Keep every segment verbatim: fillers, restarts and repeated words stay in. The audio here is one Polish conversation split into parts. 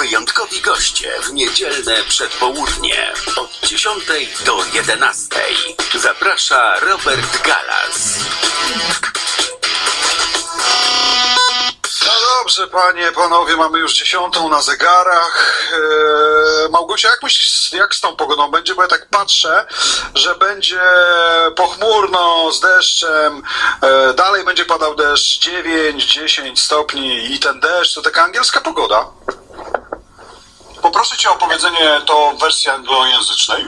wyjątkowi goście w niedzielne przedpołudnie od dziesiątej do jedenastej. Zaprasza Robert Galas. No dobrze, panie, panowie, mamy już dziesiątą na zegarach. Eee, Małgosia, jak myślisz, jak z tą pogodą będzie? Bo ja tak patrzę, że będzie pochmurno, z deszczem, eee, dalej będzie padał deszcz, dziewięć dziesięć stopni i ten deszcz to taka angielska pogoda. Poproszę cię o powiedzenie to w wersji anglojęzycznej.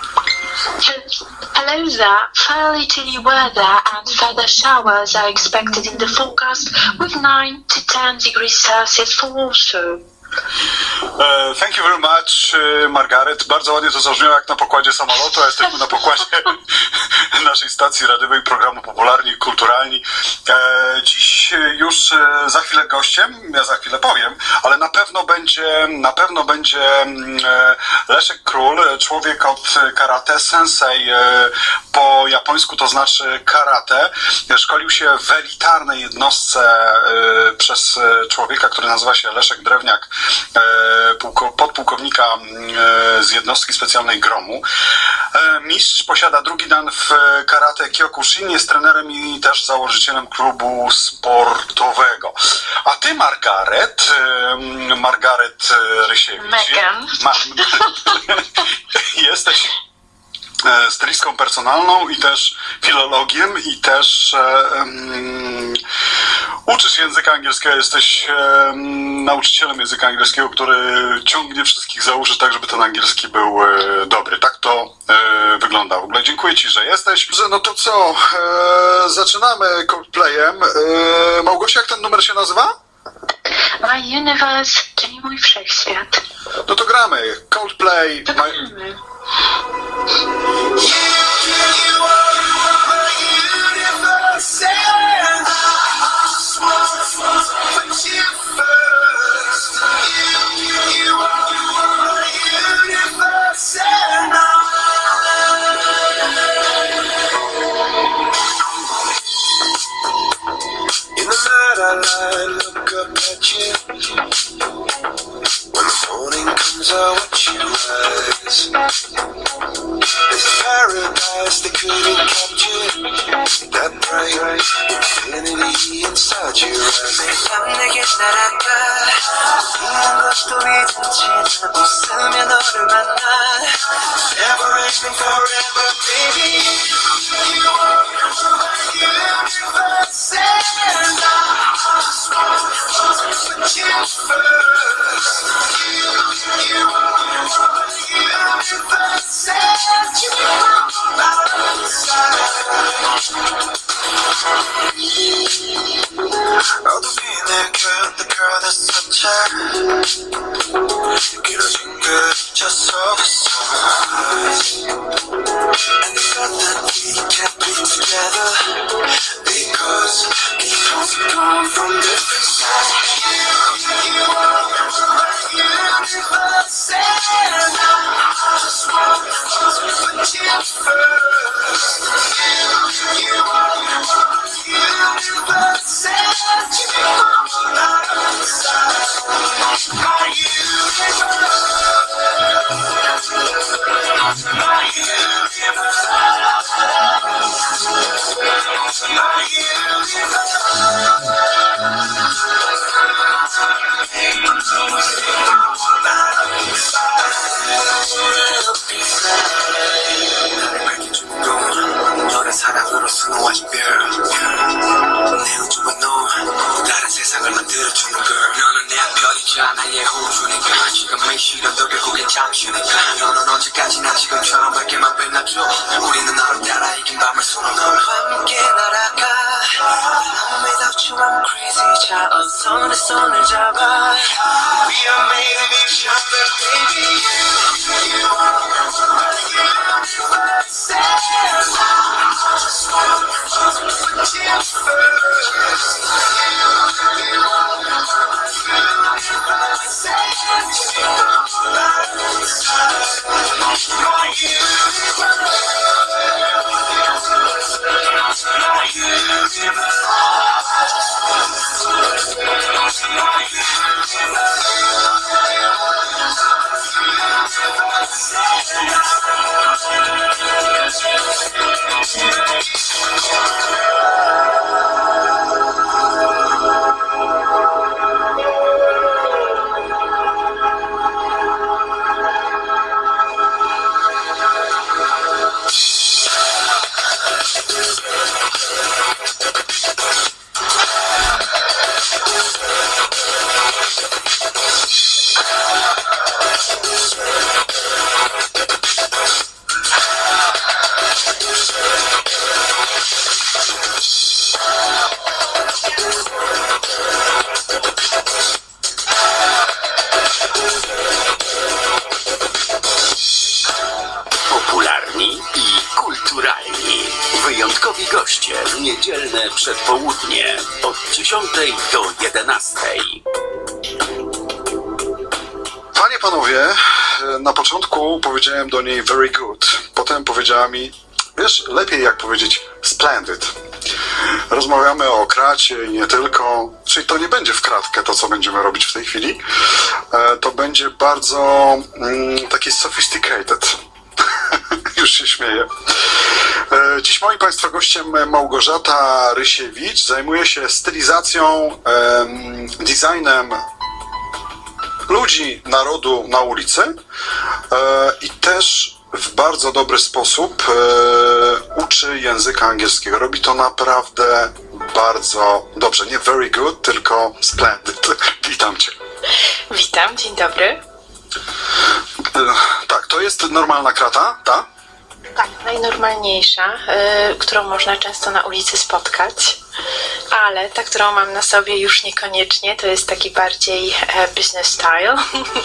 Hello there. Fairly chilly weather and feather showers are expected in the forecast with nine to ten degrees Celsius for Warsaw. Uh, thank you very much, uh, Margaret. Bardzo ładnie to zabrzmiało jak na pokładzie samolotu, a jesteśmy na pokładzie naszej stacji radiowej programu Popularni i Kulturalni. E, dziś już e, za chwilę gościem, ja za chwilę powiem, ale na pewno będzie, na pewno będzie e, Leszek Król, człowiek od karate, sensei, e, po japońsku to znaczy karate. Szkolił się w elitarnej jednostce e, przez człowieka, który nazywa się Leszek Drewniak, podpułkownika z jednostki specjalnej Gromu. Mistrz posiada drugi dan w karate Kyokushin, jest trenerem i też założycielem klubu sportowego. A ty, Margaret, Margaret Rysiewicz, Megan. Ma, jesteś stylistką personalną i też filologiem i też um, uczysz języka angielskiego, jesteś um, nauczycielem języka angielskiego, który ciągnie wszystkich za uszy tak, żeby ten angielski był e, dobry. Tak to e, wygląda. W ogóle dziękuję ci, że jesteś. No to co? E, zaczynamy Coldplayem. E, Małgosia, jak ten numer się nazywa? My Universe, czyli mój wszechświat. No to gramy. Coldplay. To My... gramy. In the night I lie, look up at you. When the morning comes I watch you rise. There's a paradise they couldn't capture. That bright infinity inside your eyes. 난 내게 날아가 있는 것도 잊었지 난 웃으며 너를 만나. Never ending forever baby. You are my universe and I just wanna put you first. You, you are my universe and you are my inside. 어둠이 내게 the girl that's such a 길어진 그쳐서 sunrise. And the fact that we can't be together because we both come from different sides. You, you are my universe and I just wanna put you first. You, you are my universe and you are my inside. My universe, my universe, my 너란 사랑으로 수놓아 이별 내 우주와 너 다른 세상을 만들어주는 girl 너는 내 별이자 나의 호주니까 지금의 시련도 결국엔 잠시니까 너는 언제까지나 지금처럼 밝게만 빛나줘 우리는 너를 따라 이긴 밤을 수놓아 너와 함께 날아가 Now without you I'm crazy 자 어서 내 손을 잡아 We are made of each other baby You are my universe and I just wanna put you first. You, you are my universe and you are my inside. My universe, my universe, my universe. Popularni i kulturalni. Wyjątkowi goście w niedzielne przedpołudnie od dziesiątej do jedenastej. Panie, panowie, na początku powiedziałem do niej very good. Potem powiedziała mi, wiesz, lepiej jak powiedzieć splendid. Rozmawiamy o kracie i nie tylko, czyli to nie będzie w kratkę to, co będziemy robić w tej chwili. To będzie bardzo mm, takie sophisticated. Już się śmieję. Dziś moim Państwa gościem Małgorzata Rysiewicz. Zajmuje się stylizacją, em, designem ludzi, narodu na ulicy e, i też w bardzo dobry sposób e, uczy języka angielskiego. Robi to naprawdę bardzo dobrze. Nie very good, tylko splendid. Witam Cię. Witam, dzień dobry. E, tak, to jest normalna krata, ta? Tak, najnormalniejsza, y, którą można często na ulicy spotkać, ale ta, którą mam na sobie już niekoniecznie, to jest taki bardziej e, business style.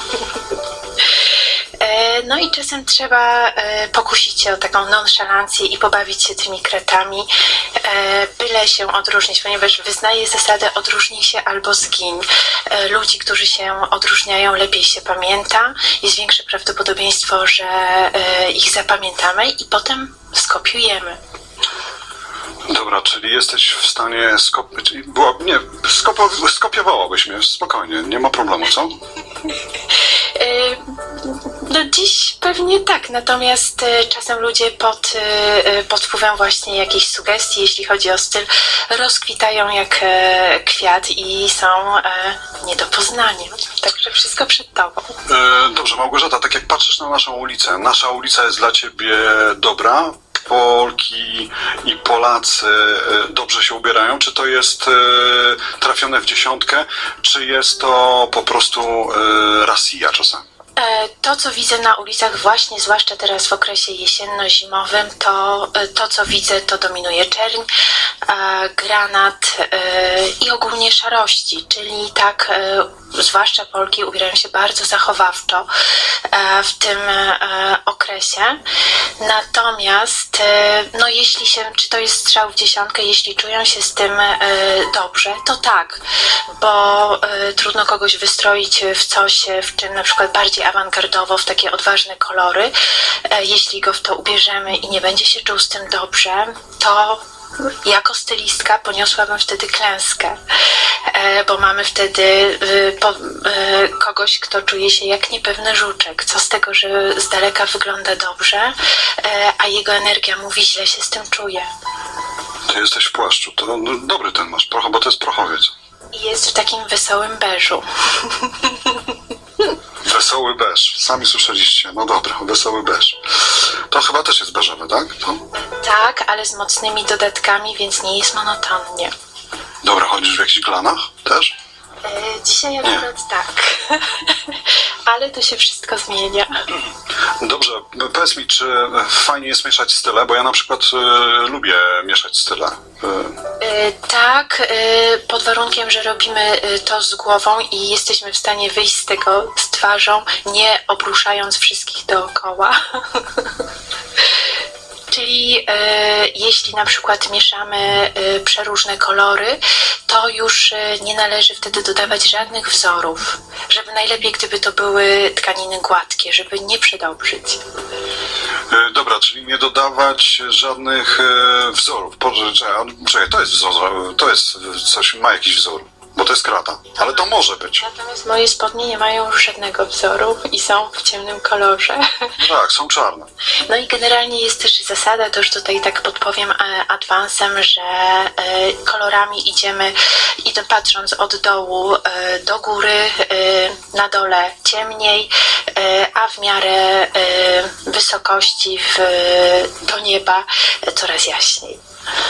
E, No i czasem trzeba e, pokusić się o taką nonszalancję i pobawić się tymi kretami, e, byle się odróżnić, ponieważ wyznaję zasadę odróżnij się albo zgiń. E, Ludzi, którzy się odróżniają, lepiej się pamięta, jest większe prawdopodobieństwo, że e, ich zapamiętamy i potem skopiujemy. Dobra, czyli jesteś w stanie skop... Była... Nie, skopo... skopiowałabyś mnie spokojnie, nie ma problemu, co? Yy, No dziś pewnie tak, natomiast e, czasem ludzie pod, e, pod wpływem właśnie jakiejś sugestii, jeśli chodzi o styl, rozkwitają jak e, kwiat i są e, nie do poznania. Także wszystko przed tobą. E, dobrze, Małgorzata, tak jak patrzysz na naszą ulicę, nasza ulica jest dla Ciebie dobra? Polki i Polacy e, dobrze się ubierają? Czy to jest e, trafione w dziesiątkę, czy jest to po prostu e, rasija czasem? E, To, co widzę na ulicach właśnie, zwłaszcza teraz w okresie jesienno-zimowym, to e, to, co widzę, to dominuje czerń, e, granat e, i ogólnie szarości, czyli tak, e, zwłaszcza Polki ubierają się bardzo zachowawczo e, w tym e, okresie. Natomiast, e, no jeśli się, czy to jest strzał w dziesiątkę, jeśli czują się z tym e, dobrze, to tak, bo e, trudno kogoś wystroić w coś, w czym na przykład bardziej awangardowo, w takie odważne kolory. E, Jeśli go w to ubierzemy i nie będzie się czuł z tym dobrze, to jako stylistka poniosłabym wtedy klęskę, e, bo mamy wtedy y, po, y, kogoś, kto czuje się jak niepewny żuczek. Co z tego, że z daleka wygląda dobrze, e, a jego energia mówi, źle się z tym czuje. Ty jesteś w płaszczu, to no, dobry ten masz, proch, bo to jest prochowiec. I jest w takim wesołym beżu. Wesoły beż, sami słyszeliście, no dobra, wesoły beż. To chyba też jest beżowe, tak? To... Tak, ale z mocnymi dodatkami, więc nie jest monotonnie. Dobra, chodzisz w jakichś glanach też? E, Dzisiaj akurat tak, ale to się wszystko zmienia. Dobrze, powiedz mi, czy fajnie jest mieszać style, bo ja na przykład y, lubię mieszać style. Y, E, Tak, e, pod warunkiem, że robimy e, to z głową i jesteśmy w stanie wyjść z tego z twarzą, nie obruszając wszystkich dookoła. Czyli e, jeśli na przykład mieszamy e, przeróżne kolory, to już e, nie należy wtedy dodawać żadnych wzorów. Żeby najlepiej, gdyby to były tkaniny gładkie, żeby nie przedobrzyć. y, dobra, czyli nie dodawać żadnych y, wzorów. Poczekaj, czekaj, to jest wzór, to jest coś, ma jakiś wzór. bo to jest krata. Ale to może być. Natomiast moje spodnie nie mają już żadnego wzoru i są w ciemnym kolorze. Tak, są czarne. No i generalnie jest też zasada, to już tutaj tak podpowiem e, adwansem, że e, kolorami idziemy, idę patrząc od dołu e, do góry, e, na dole ciemniej, e, a w miarę e, wysokości w, do nieba e, coraz jaśniej.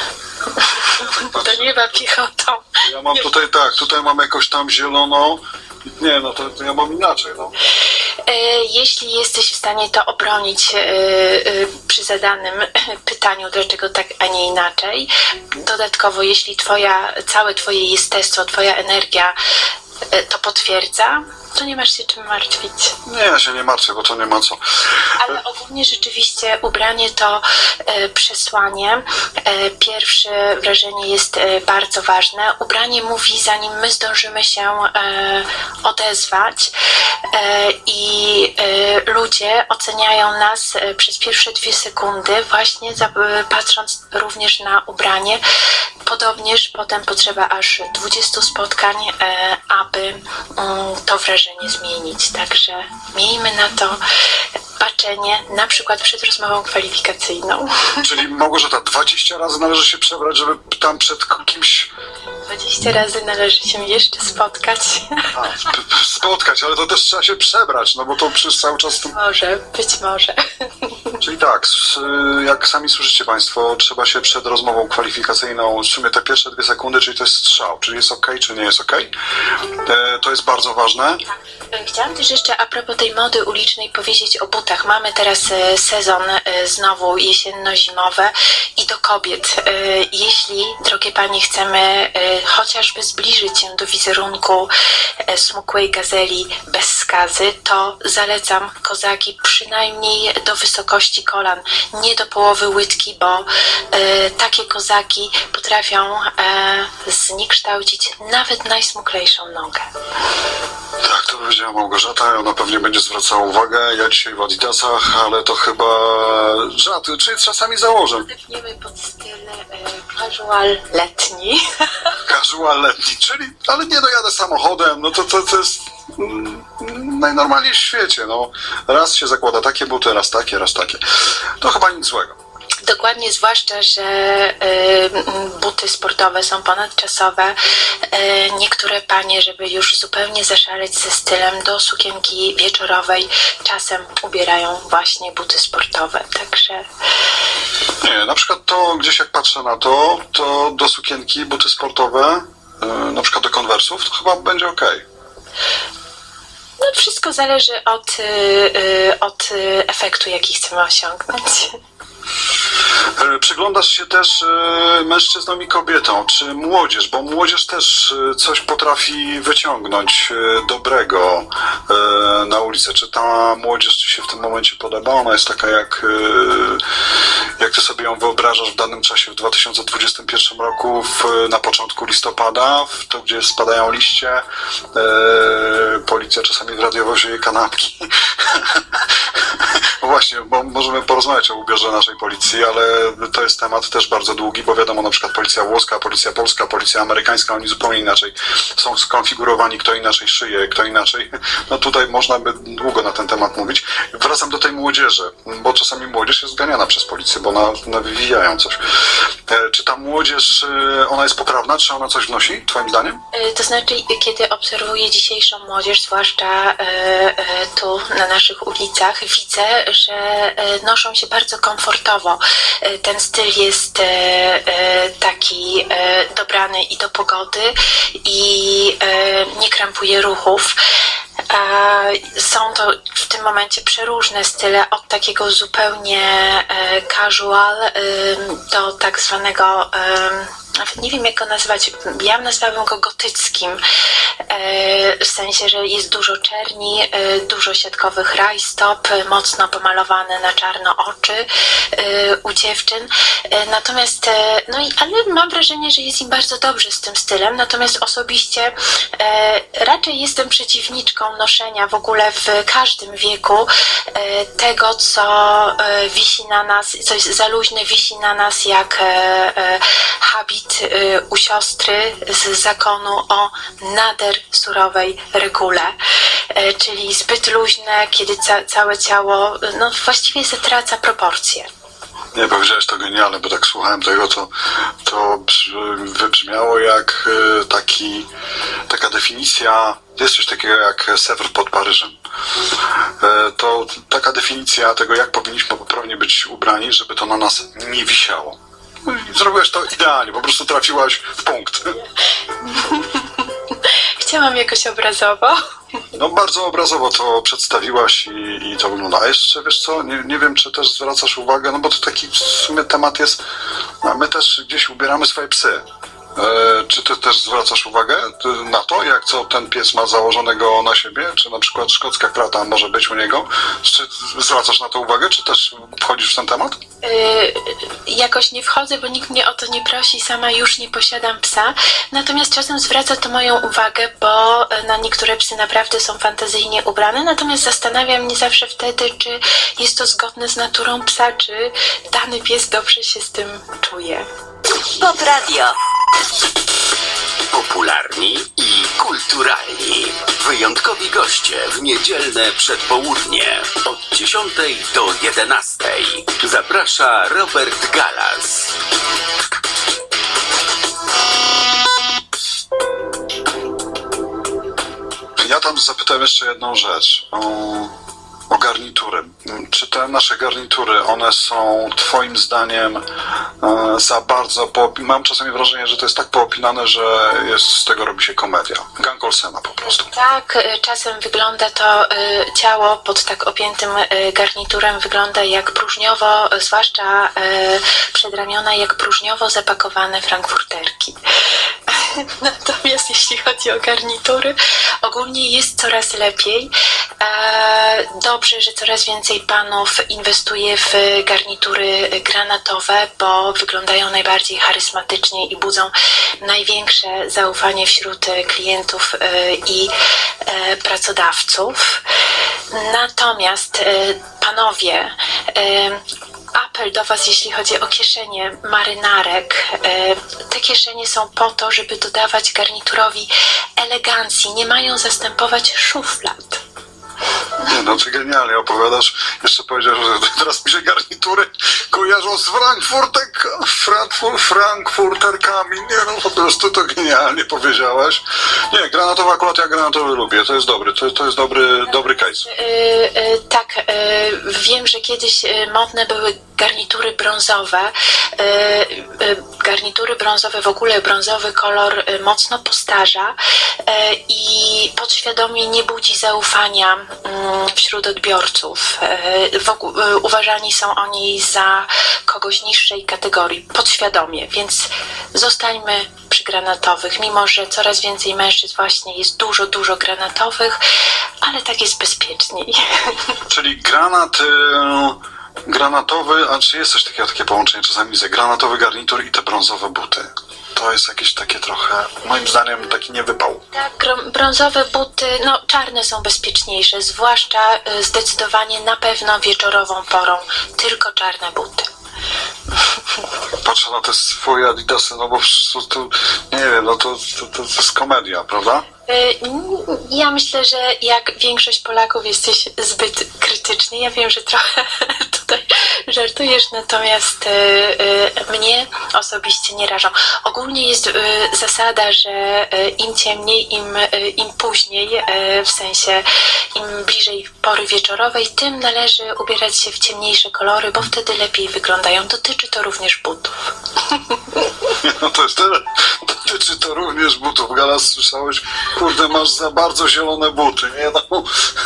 Do nieba piechotą. Ja mam tutaj tak, tutaj mam jakoś tam zieloną. Nie, no to, to ja mam inaczej, no. E, Jeśli jesteś w stanie to obronić e, e, przy zadanym pytaniu, dlaczego tak, a nie inaczej, dodatkowo jeśli twoja, całe twoje jestestwo, twoja energia e, to potwierdza, to nie masz się czym martwić. Nie, ja się nie martwię, bo to nie ma co. Ale ogólnie rzeczywiście ubranie to e, przesłanie. E, pierwsze wrażenie jest e, bardzo ważne. Ubranie mówi, zanim my zdążymy się e, odezwać e, i e, ludzie oceniają nas e, przez pierwsze dwie sekundy właśnie za, e, patrząc również na ubranie. Podobnież potem potrzeba aż dwudziestu spotkań, e, aby mm, to wrażenie zmienić. Także miejmy na to patrzenie, na przykład przed rozmową kwalifikacyjną. Czyli Małgorzata, dwadzieścia razy należy się przebrać, żeby tam przed kimś dwadzieścia razy należy się jeszcze spotkać. a, p- p- spotkać, ale to też trzeba się przebrać, no bo to przecież cały czas... To... Może, być może. Czyli tak, s- jak sami słyszycie Państwo, trzeba się przed rozmową kwalifikacyjną, w sumie te pierwsze dwie sekundy, czyli to jest strzał, czyli jest ok, czy nie jest ok. E, to jest bardzo ważne. Chciałam też jeszcze a propos tej mody ulicznej powiedzieć o butach. Mamy teraz e, sezon e, znowu jesienno-zimowy i do kobiet. E, Jeśli, drogie panie, chcemy e, chociażby zbliżyć się do wizerunku e, smukłej gazeli bez skazy, to zalecam kozaki przynajmniej do wysokości kolan, nie do połowy łydki, bo e, takie kozaki potrafią e, zniekształcić nawet najsmuklejszą nogę. Tak, to powiedziała Małgorzata, ona pewnie będzie zwracała uwagę. Ja dzisiaj w Adidasach, ale to chyba żarty, czyli czasami założę. Podepniemy pod styl e, casual letni. Casual letni, czyli, ale nie dojadę samochodem, no to, to, to jest mm, najnormalniej w świecie, no. Raz się zakłada takie buty, raz takie, raz takie. To chyba nic złego. Dokładnie, zwłaszcza, że y, buty sportowe są ponadczasowe. Y, niektóre panie, żeby już zupełnie zaszaleć ze stylem, do sukienki wieczorowej czasem ubierają właśnie buty sportowe. Także Nie, na przykład to gdzieś jak patrzę na to, to do sukienki, buty sportowe, yy, na przykład do konwersów, to chyba będzie okej. no, wszystko zależy od, y, y, od y, efektu, jaki chcemy osiągnąć. E, Przyglądasz się też e, mężczyznom i kobietom, czy młodzież, bo młodzież też e, coś potrafi wyciągnąć e, dobrego e, na ulicę. Czy ta młodzież ci się w tym momencie podoba? Ona jest taka jak, e, jak ty sobie ją wyobrażasz w danym czasie w dwa tysiące dwudziestym pierwszym roku, w, na początku listopada, w to gdzie spadają liście, e, policja czasami w radio wozi kanapki. No właśnie, bo możemy porozmawiać o ubiorze naszej policji, ale to jest temat też bardzo długi, bo wiadomo, na przykład policja włoska, policja polska, policja amerykańska, oni zupełnie inaczej są skonfigurowani, kto inaczej szyje, kto inaczej. No tutaj można by długo na ten temat mówić. Wracam do tej młodzieży, bo czasami młodzież jest zganiana przez policję, bo ona, ona wywijają coś. E, czy ta młodzież, e, ona jest poprawna? Czy ona coś wnosi, twoim zdaniem? Y, To znaczy, kiedy obserwuję dzisiejszą młodzież, zwłaszcza y, y, tu na naszych ulicach, widzę, że y, noszą się bardzo komfortowo. Y, Ten styl jest y, y, taki y, dobrany i do pogody i y, nie krępuje ruchów. E, Są to w tym momencie przeróżne style, od takiego zupełnie e, casual e, do tak zwanego, e, nawet nie wiem jak go nazwać, ja nazwałabym go gotyckim, e, w sensie, że jest dużo czerni, e, dużo siatkowych rajstop, e, mocno pomalowane na czarno oczy e, u dziewczyn. E, Natomiast, e, no i, ale mam wrażenie, że jest im bardzo dobrze z tym stylem, natomiast osobiście e, raczej jestem przeciwniczką noszenia w ogóle w każdym wieku e, tego, co e, wisi na nas, coś za luźne wisi na nas, jak e, e, habit jest y, u siostry z zakonu o nader surowej regule, y, czyli zbyt luźne, kiedy ca- całe ciało no, właściwie zatraca proporcje. Nie, powiedziałeś to genialne, bo tak słuchałem tego, to, to brz- wybrzmiało jak e, taki, taka definicja, jest coś takiego jak Sewr pod Paryżem. E, to taka definicja tego, jak powinniśmy poprawnie być ubrani, żeby to na nas nie wisiało. I zrobiłaś to idealnie, po prostu trafiłaś w punkt. Chciałam jakoś obrazowo. No bardzo obrazowo to przedstawiłaś i, i to wygląda. A jeszcze, wiesz co, nie, nie wiem, czy też zwracasz uwagę, no bo to taki w sumie temat jest, no, my też gdzieś ubieramy swoje psy. E, czy ty też zwracasz uwagę na to, jak co ten pies ma założonego na siebie? Czy na przykład szkocka krata może być u niego? Czy zwracasz na to uwagę, czy też wchodzisz w ten temat? Yy, jakoś nie wchodzę, bo nikt mnie o to nie prosi, sama już nie posiadam psa. Natomiast czasem zwraca to moją uwagę, bo na niektóre psy naprawdę są fantazyjnie ubrane. Natomiast zastanawiam mnie zawsze wtedy, czy jest to zgodne z naturą psa, czy dany pies dobrze się z tym czuje. Pop Radio. Popularni i kulturalni. Wyjątkowi goście w niedzielne przedpołudnie od dziesiątej do jedenastej. Zaprasza Robert Galas. Ja tam zapytałem jeszcze jedną rzecz. O, o garnitury. Czy te nasze garnitury, one są twoim zdaniem e, za bardzo poopi- mam czasami wrażenie, że to jest tak poopinane, że jest, z tego robi się komedia. Gang Olsena po prostu. Tak, y, czasem wygląda to y, ciało pod tak opiętym y, garniturem wygląda jak próżniowo, y, zwłaszcza y, przedramiona, jak próżniowo zapakowane frankfurterki. Natomiast jeśli chodzi o garnitury, ogólnie jest coraz lepiej. E, dobrze, że coraz więcej panów inwestuje w garnitury granatowe, bo wyglądają najbardziej charyzmatycznie i budzą największe zaufanie wśród klientów e, i e, pracodawców. Natomiast e, panowie, e, apel do was, jeśli chodzi o kieszenie marynarek. Te kieszenie są po to, żeby dodawać garniturowi elegancji, nie mają zastępować szuflad. Nie, no ty genialnie opowiadasz. Jeszcze powiedziałeś, że teraz mi się garnitury kojarzą z Frankfurtek, Frankfurt, Frankfurterkami. Nie no, po prostu to genialnie powiedziałaś. Nie, granatowy akurat ja granatowy lubię. To jest dobry, to, to jest dobry, dobry case. Yy, yy, tak, yy, wiem, że kiedyś yy, modne były garnitury brązowe. Yy, yy, garnitury brązowe, w ogóle brązowy kolor yy, mocno postarza yy, i podświadomie nie budzi zaufania yy, wśród odbiorców. Yy, w ogóle, yy, uważani są oni za kogoś niższej kategorii, podświadomie, więc zostańmy przy granatowych, mimo że coraz więcej mężczyzn właśnie jest dużo, dużo granatowych, ale tak jest bezpieczniej. Czyli granat... Y- Granatowy, a czy jest coś takiego, takie połączenie czasami widzę, granatowy garnitur i te brązowe buty. To jest jakieś takie trochę, moim zdaniem, taki niewypał. Tak, gro- brązowe buty, no czarne są bezpieczniejsze, zwłaszcza y, zdecydowanie na pewno wieczorową porą, tylko czarne buty. Patrzę na te swoje adidasy, no bo to, to nie wiem, no to, to, to, to jest komedia, prawda? Ja myślę, że jak większość Polaków jesteś zbyt krytyczny. Ja wiem, że trochę tutaj żartujesz, natomiast mnie osobiście nie rażą. Ogólnie jest zasada, że im ciemniej, im, im później, w sensie im bliżej pory wieczorowej, tym należy ubierać się w ciemniejsze kolory, bo wtedy lepiej wyglądają. Dotyczy to również butów. No to jest tyle. Dotyczy to również butów. Galas, słyszałeś? Kurde, masz za bardzo zielone buty, nie no.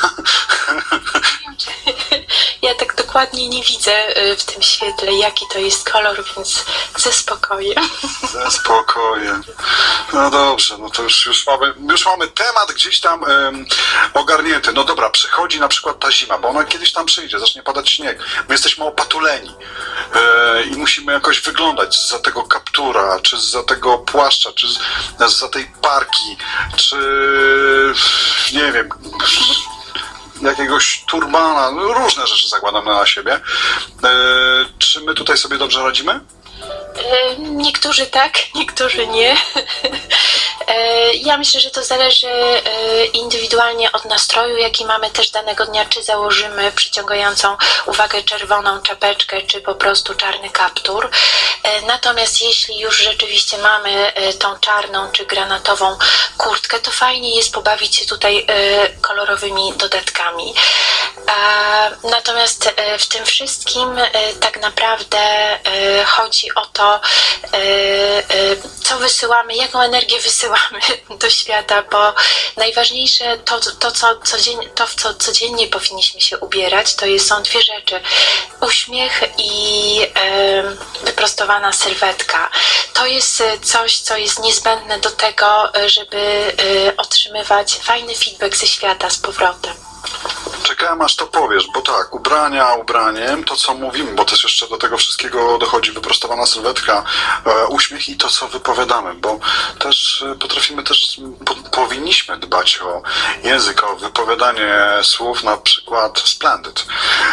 Ja tak dokładnie nie widzę w tym świetle, jaki to jest kolor, więc ze spokojem. Ze spokojem. No dobrze, no to już, już, mamy, już mamy temat gdzieś tam um, ogarnięty. No dobra, przychodzi na przykład ta zima, bo ona kiedyś tam przyjdzie, zacznie padać śnieg. My jesteśmy opatuleni e, i musimy jakoś wyglądać za tego kaptura, czy za tego płaszcza, czy za tej parki, czy nie wiem, jakiegoś turbana, no różne rzeczy zakładamy na siebie. E, czy my tutaj sobie dobrze radzimy? E, Niektórzy tak, niektórzy nie. E, Ja myślę, że to zależy e, indywidualnie od nastroju, jaki mamy też danego dnia, czy założymy przyciągającą uwagę czerwoną czapeczkę, czy po prostu czarny kaptur. E, Natomiast jeśli już rzeczywiście mamy e, tą czarną czy granatową kurtkę, to fajnie jest pobawić się tutaj e, kolorowymi dodatkami. E, Natomiast e, w tym wszystkim e, tak naprawdę e, chodzi o to, e, e, co wysyłamy, jaką energię wysyłamy do świata, bo najważniejsze to, to, co, codziennie, to w co codziennie powinniśmy się ubierać, to jest, są dwie rzeczy. Uśmiech i e, wyprostowana sylwetka. To jest coś, co jest niezbędne do tego, żeby e, otrzymywać fajny feedback ze świata z powrotem. Czekałem aż to powiesz, bo tak, ubrania ubraniem, to co mówimy, bo też jeszcze do tego wszystkiego dochodzi wyprostowana sylwetka, e, uśmiech i to co wypowiadamy, bo też e, potrafimy też, po, powinniśmy dbać o język, o wypowiadanie słów, na przykład splendid.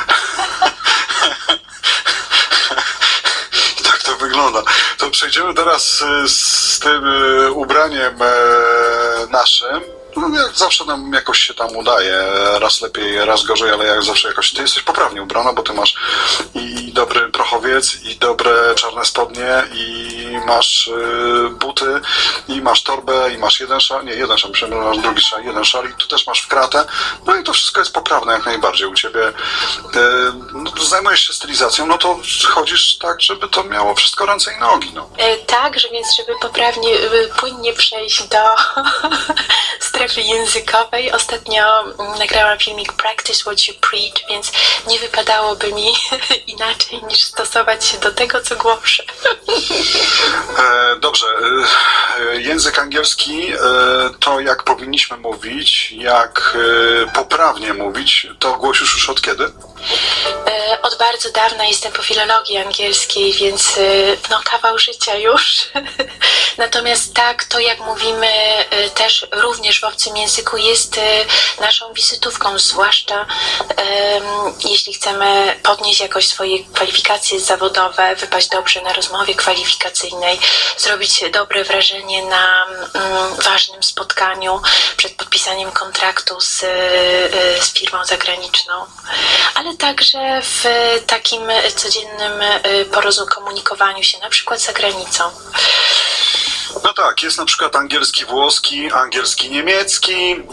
I tak to wygląda. To przejdziemy teraz e, z tym e, ubraniem e, naszym. No, jak zawsze nam jakoś się tam udaje, raz lepiej, raz gorzej, ale jak zawsze jakoś ty jesteś poprawnie ubrana, bo ty masz i dobry prochowiec, i dobre czarne spodnie, i masz y, buty, i masz torbę, i masz jeden szal, nie jeden szal, myślałem, że masz drugi szal, jeden szal, i tu też masz w kratę, no i to wszystko jest poprawne jak najbardziej u ciebie. Y, no, zajmujesz się stylizacją, no to chodzisz tak, żeby to miało wszystko ręce i nogi, no. E, Tak, że więc żeby poprawnie, e, płynnie przejść do strefy językowej. Ostatnio mm, nagrałam filmik Practice What You Preach, więc nie wypadałoby mi inaczej niż stosować się do tego, co głoszę. E, dobrze, e, język angielski, e, to jak powinniśmy mówić, jak e, poprawnie mówić, to głosisz już od kiedy? E, Od bardzo dawna jestem po filologii angielskiej, więc e, no kawał życia już. Natomiast tak, to jak mówimy e, też również w obcym języku jest e, naszą wizytówką, zwłaszcza em, jeśli chcemy podnieść jakoś swoje kwalifikacje zawodowe, wypaść dobrze na rozmowie kwalifikacyjnej, zrobić dobre wrażenie na mm, ważnym spotkaniu przed podpisaniem kontraktu z, e, z firmą zagraniczną. Ale także w takim codziennym porozumieniu komunikowaniu się, na przykład za granicą. No tak, jest na przykład angielski włoski, angielski niemiecki, e,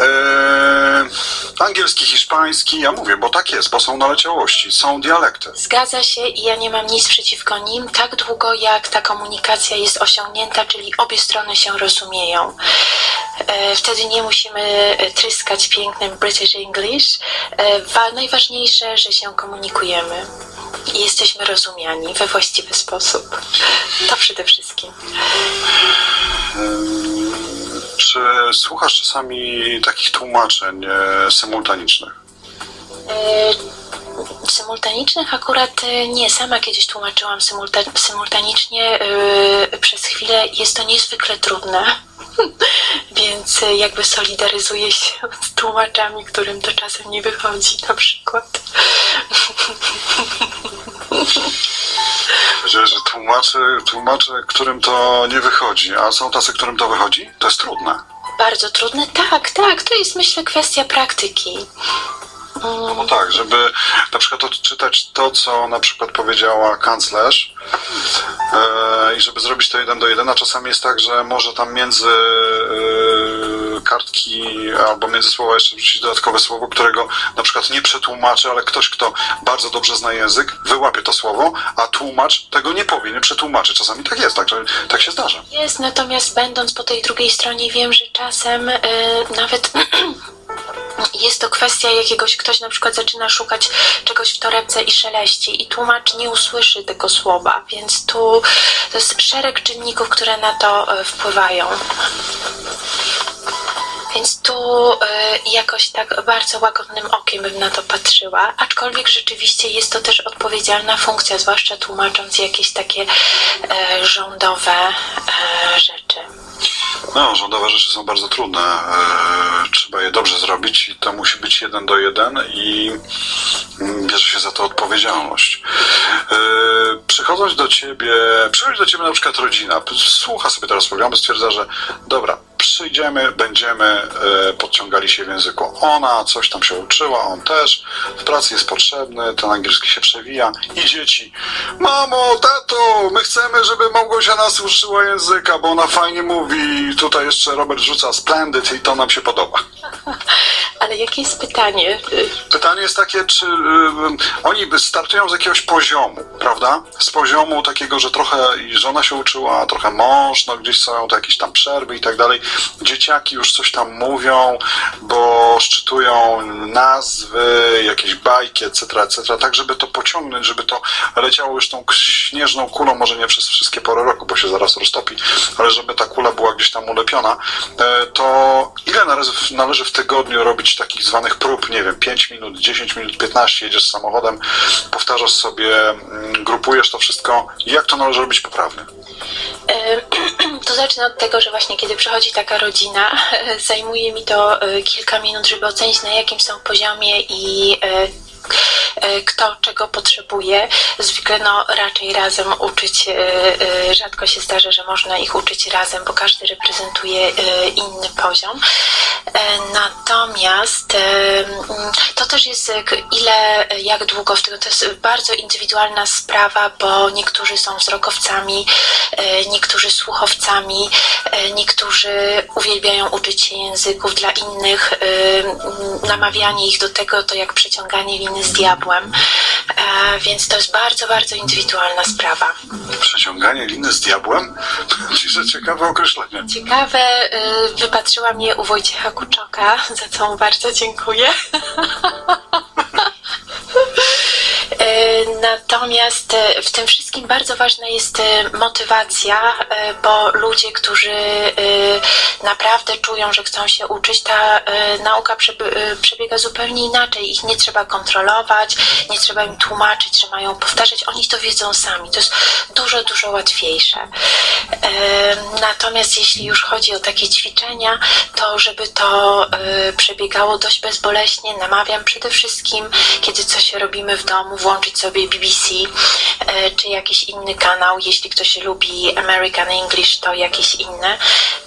angielski hiszpański, ja mówię, bo tak jest, bo są naleciałości, są dialekty. Zgadza się i ja nie mam nic przeciwko nim, tak długo jak ta komunikacja jest osiągnięta, czyli obie strony się rozumieją. E, Wtedy nie musimy tryskać pięknym British English. E, wa- Najważniejsze, że się komunikujemy i jesteśmy rozumiani we właściwy sposób. To przede wszystkim. Czy słuchasz czasami takich tłumaczeń e, symultanicznych? E, Symultanicznych akurat e, nie. Sama kiedyś tłumaczyłam symulta- symultanicznie e, przez chwilę. Jest to niezwykle trudne, więc e, jakby solidaryzuję się z tłumaczami, którym to czasem nie wychodzi na przykład. Że, że tłumaczy, tłumaczy, którym to nie wychodzi, a są tacy, którym to wychodzi? To jest trudne. Bardzo trudne? Tak, tak. To jest, myślę, kwestia praktyki. No bo tak, żeby na przykład odczytać to, co na przykład powiedziała kanclerz e, i żeby zrobić to jeden do jeden, a czasami jest tak, że może tam między e, kartki albo między słowa jeszcze wrzucić dodatkowe słowo, którego na przykład nie przetłumaczy, ale ktoś, kto bardzo dobrze zna język, wyłapie to słowo, a tłumacz tego nie powie, nie przetłumaczy. Czasami tak jest, tak, że, tak się zdarza. Jest, natomiast będąc po tej drugiej stronie wiem, że czasem y, nawet jest to kwestia jakiegoś, ktoś na przykład zaczyna szukać czegoś w torebce i szeleści i tłumacz nie usłyszy tego słowa, więc tu to jest szereg czynników, które na to y, wpływają. Więc tu y, jakoś tak bardzo łagodnym okiem bym na to patrzyła, aczkolwiek rzeczywiście jest to też odpowiedzialna funkcja, zwłaszcza tłumacząc jakieś takie y, rządowe y, rzeczy. No, rządowe rzeczy są bardzo trudne. E, trzeba je dobrze zrobić i to musi być jeden do jeden i bierze się za to odpowiedzialność. Yy, przychodząc do ciebie, przychodzi do ciebie na przykład rodzina, słucha sobie teraz programu, stwierdza, że dobra, przyjdziemy, będziemy yy, podciągali się w języku. Ona coś tam się uczyła, on też, w pracy jest potrzebny, ten angielski się przewija i dzieci. Mamo, tato, my chcemy, żeby Małgosia nas uczyła języka, bo ona fajnie mówi. Tutaj jeszcze Robert rzuca splendid i to nam się podoba. Ale jakie jest pytanie? Pytanie jest takie, czy y, oni startują z jakiegoś poziomu, prawda? Z poziomu takiego, że trochę i żona się uczyła, trochę mąż, no gdzieś są to jakieś tam przerwy i tak dalej. Dzieciaki już coś tam mówią, bo szczytują nazwy, jakieś bajki, et cetera, et cetera, tak żeby to pociągnąć, żeby to leciało już tą śnieżną kulą, może nie przez wszystkie pory roku, bo się zaraz roztopi, ale żeby ta kula była gdzieś tam ulepiona, to ile należy, należy w tygodniu robić takich zwanych prób, nie wiem, pięć minut, dziesięć minut, piętnaście, jedziesz samochodem, powtarzasz sobie, grupujesz to wszystko. Jak to należy robić poprawnie? To zacznę od tego, że właśnie kiedy przychodzi taka rodzina, zajmuje mi to kilka minut, żeby ocenić, na jakim są poziomie i kto czego potrzebuje. Zwykle no raczej razem uczyć, rzadko się zdarza, że można ich uczyć razem, bo każdy reprezentuje inny poziom. Natomiast to też jest ile, jak długo w tego, to jest bardzo indywidualna sprawa, bo niektórzy są wzrokowcami, niektórzy słuchowcami, niektórzy uwielbiają uczyć się języków, dla innych namawianie ich do tego to jak przeciąganie liny z diabłem, więc to jest bardzo, bardzo indywidualna sprawa. Przeciąganie liny z diabłem? Czyli ciekawe określenie. Ciekawe, wypatrzyłam je u Wojciecha Kuczoka, za co mu bardzo dziękuję. Natomiast w tym wszystkim bardzo ważna jest motywacja, bo ludzie, którzy naprawdę czują, że chcą się uczyć, ta nauka przebiega zupełnie inaczej. Ich nie trzeba kontrolować, nie trzeba im tłumaczyć, że mają powtarzać. Oni to wiedzą sami. To jest dużo, dużo łatwiejsze. Natomiast jeśli już chodzi o takie ćwiczenia, to żeby to przebiegało dość bezboleśnie, namawiam przede wszystkim, kiedy coś robimy w domu, włączyć sobie B B C czy jakiś inny kanał, jeśli ktoś lubi American English, to jakieś inne,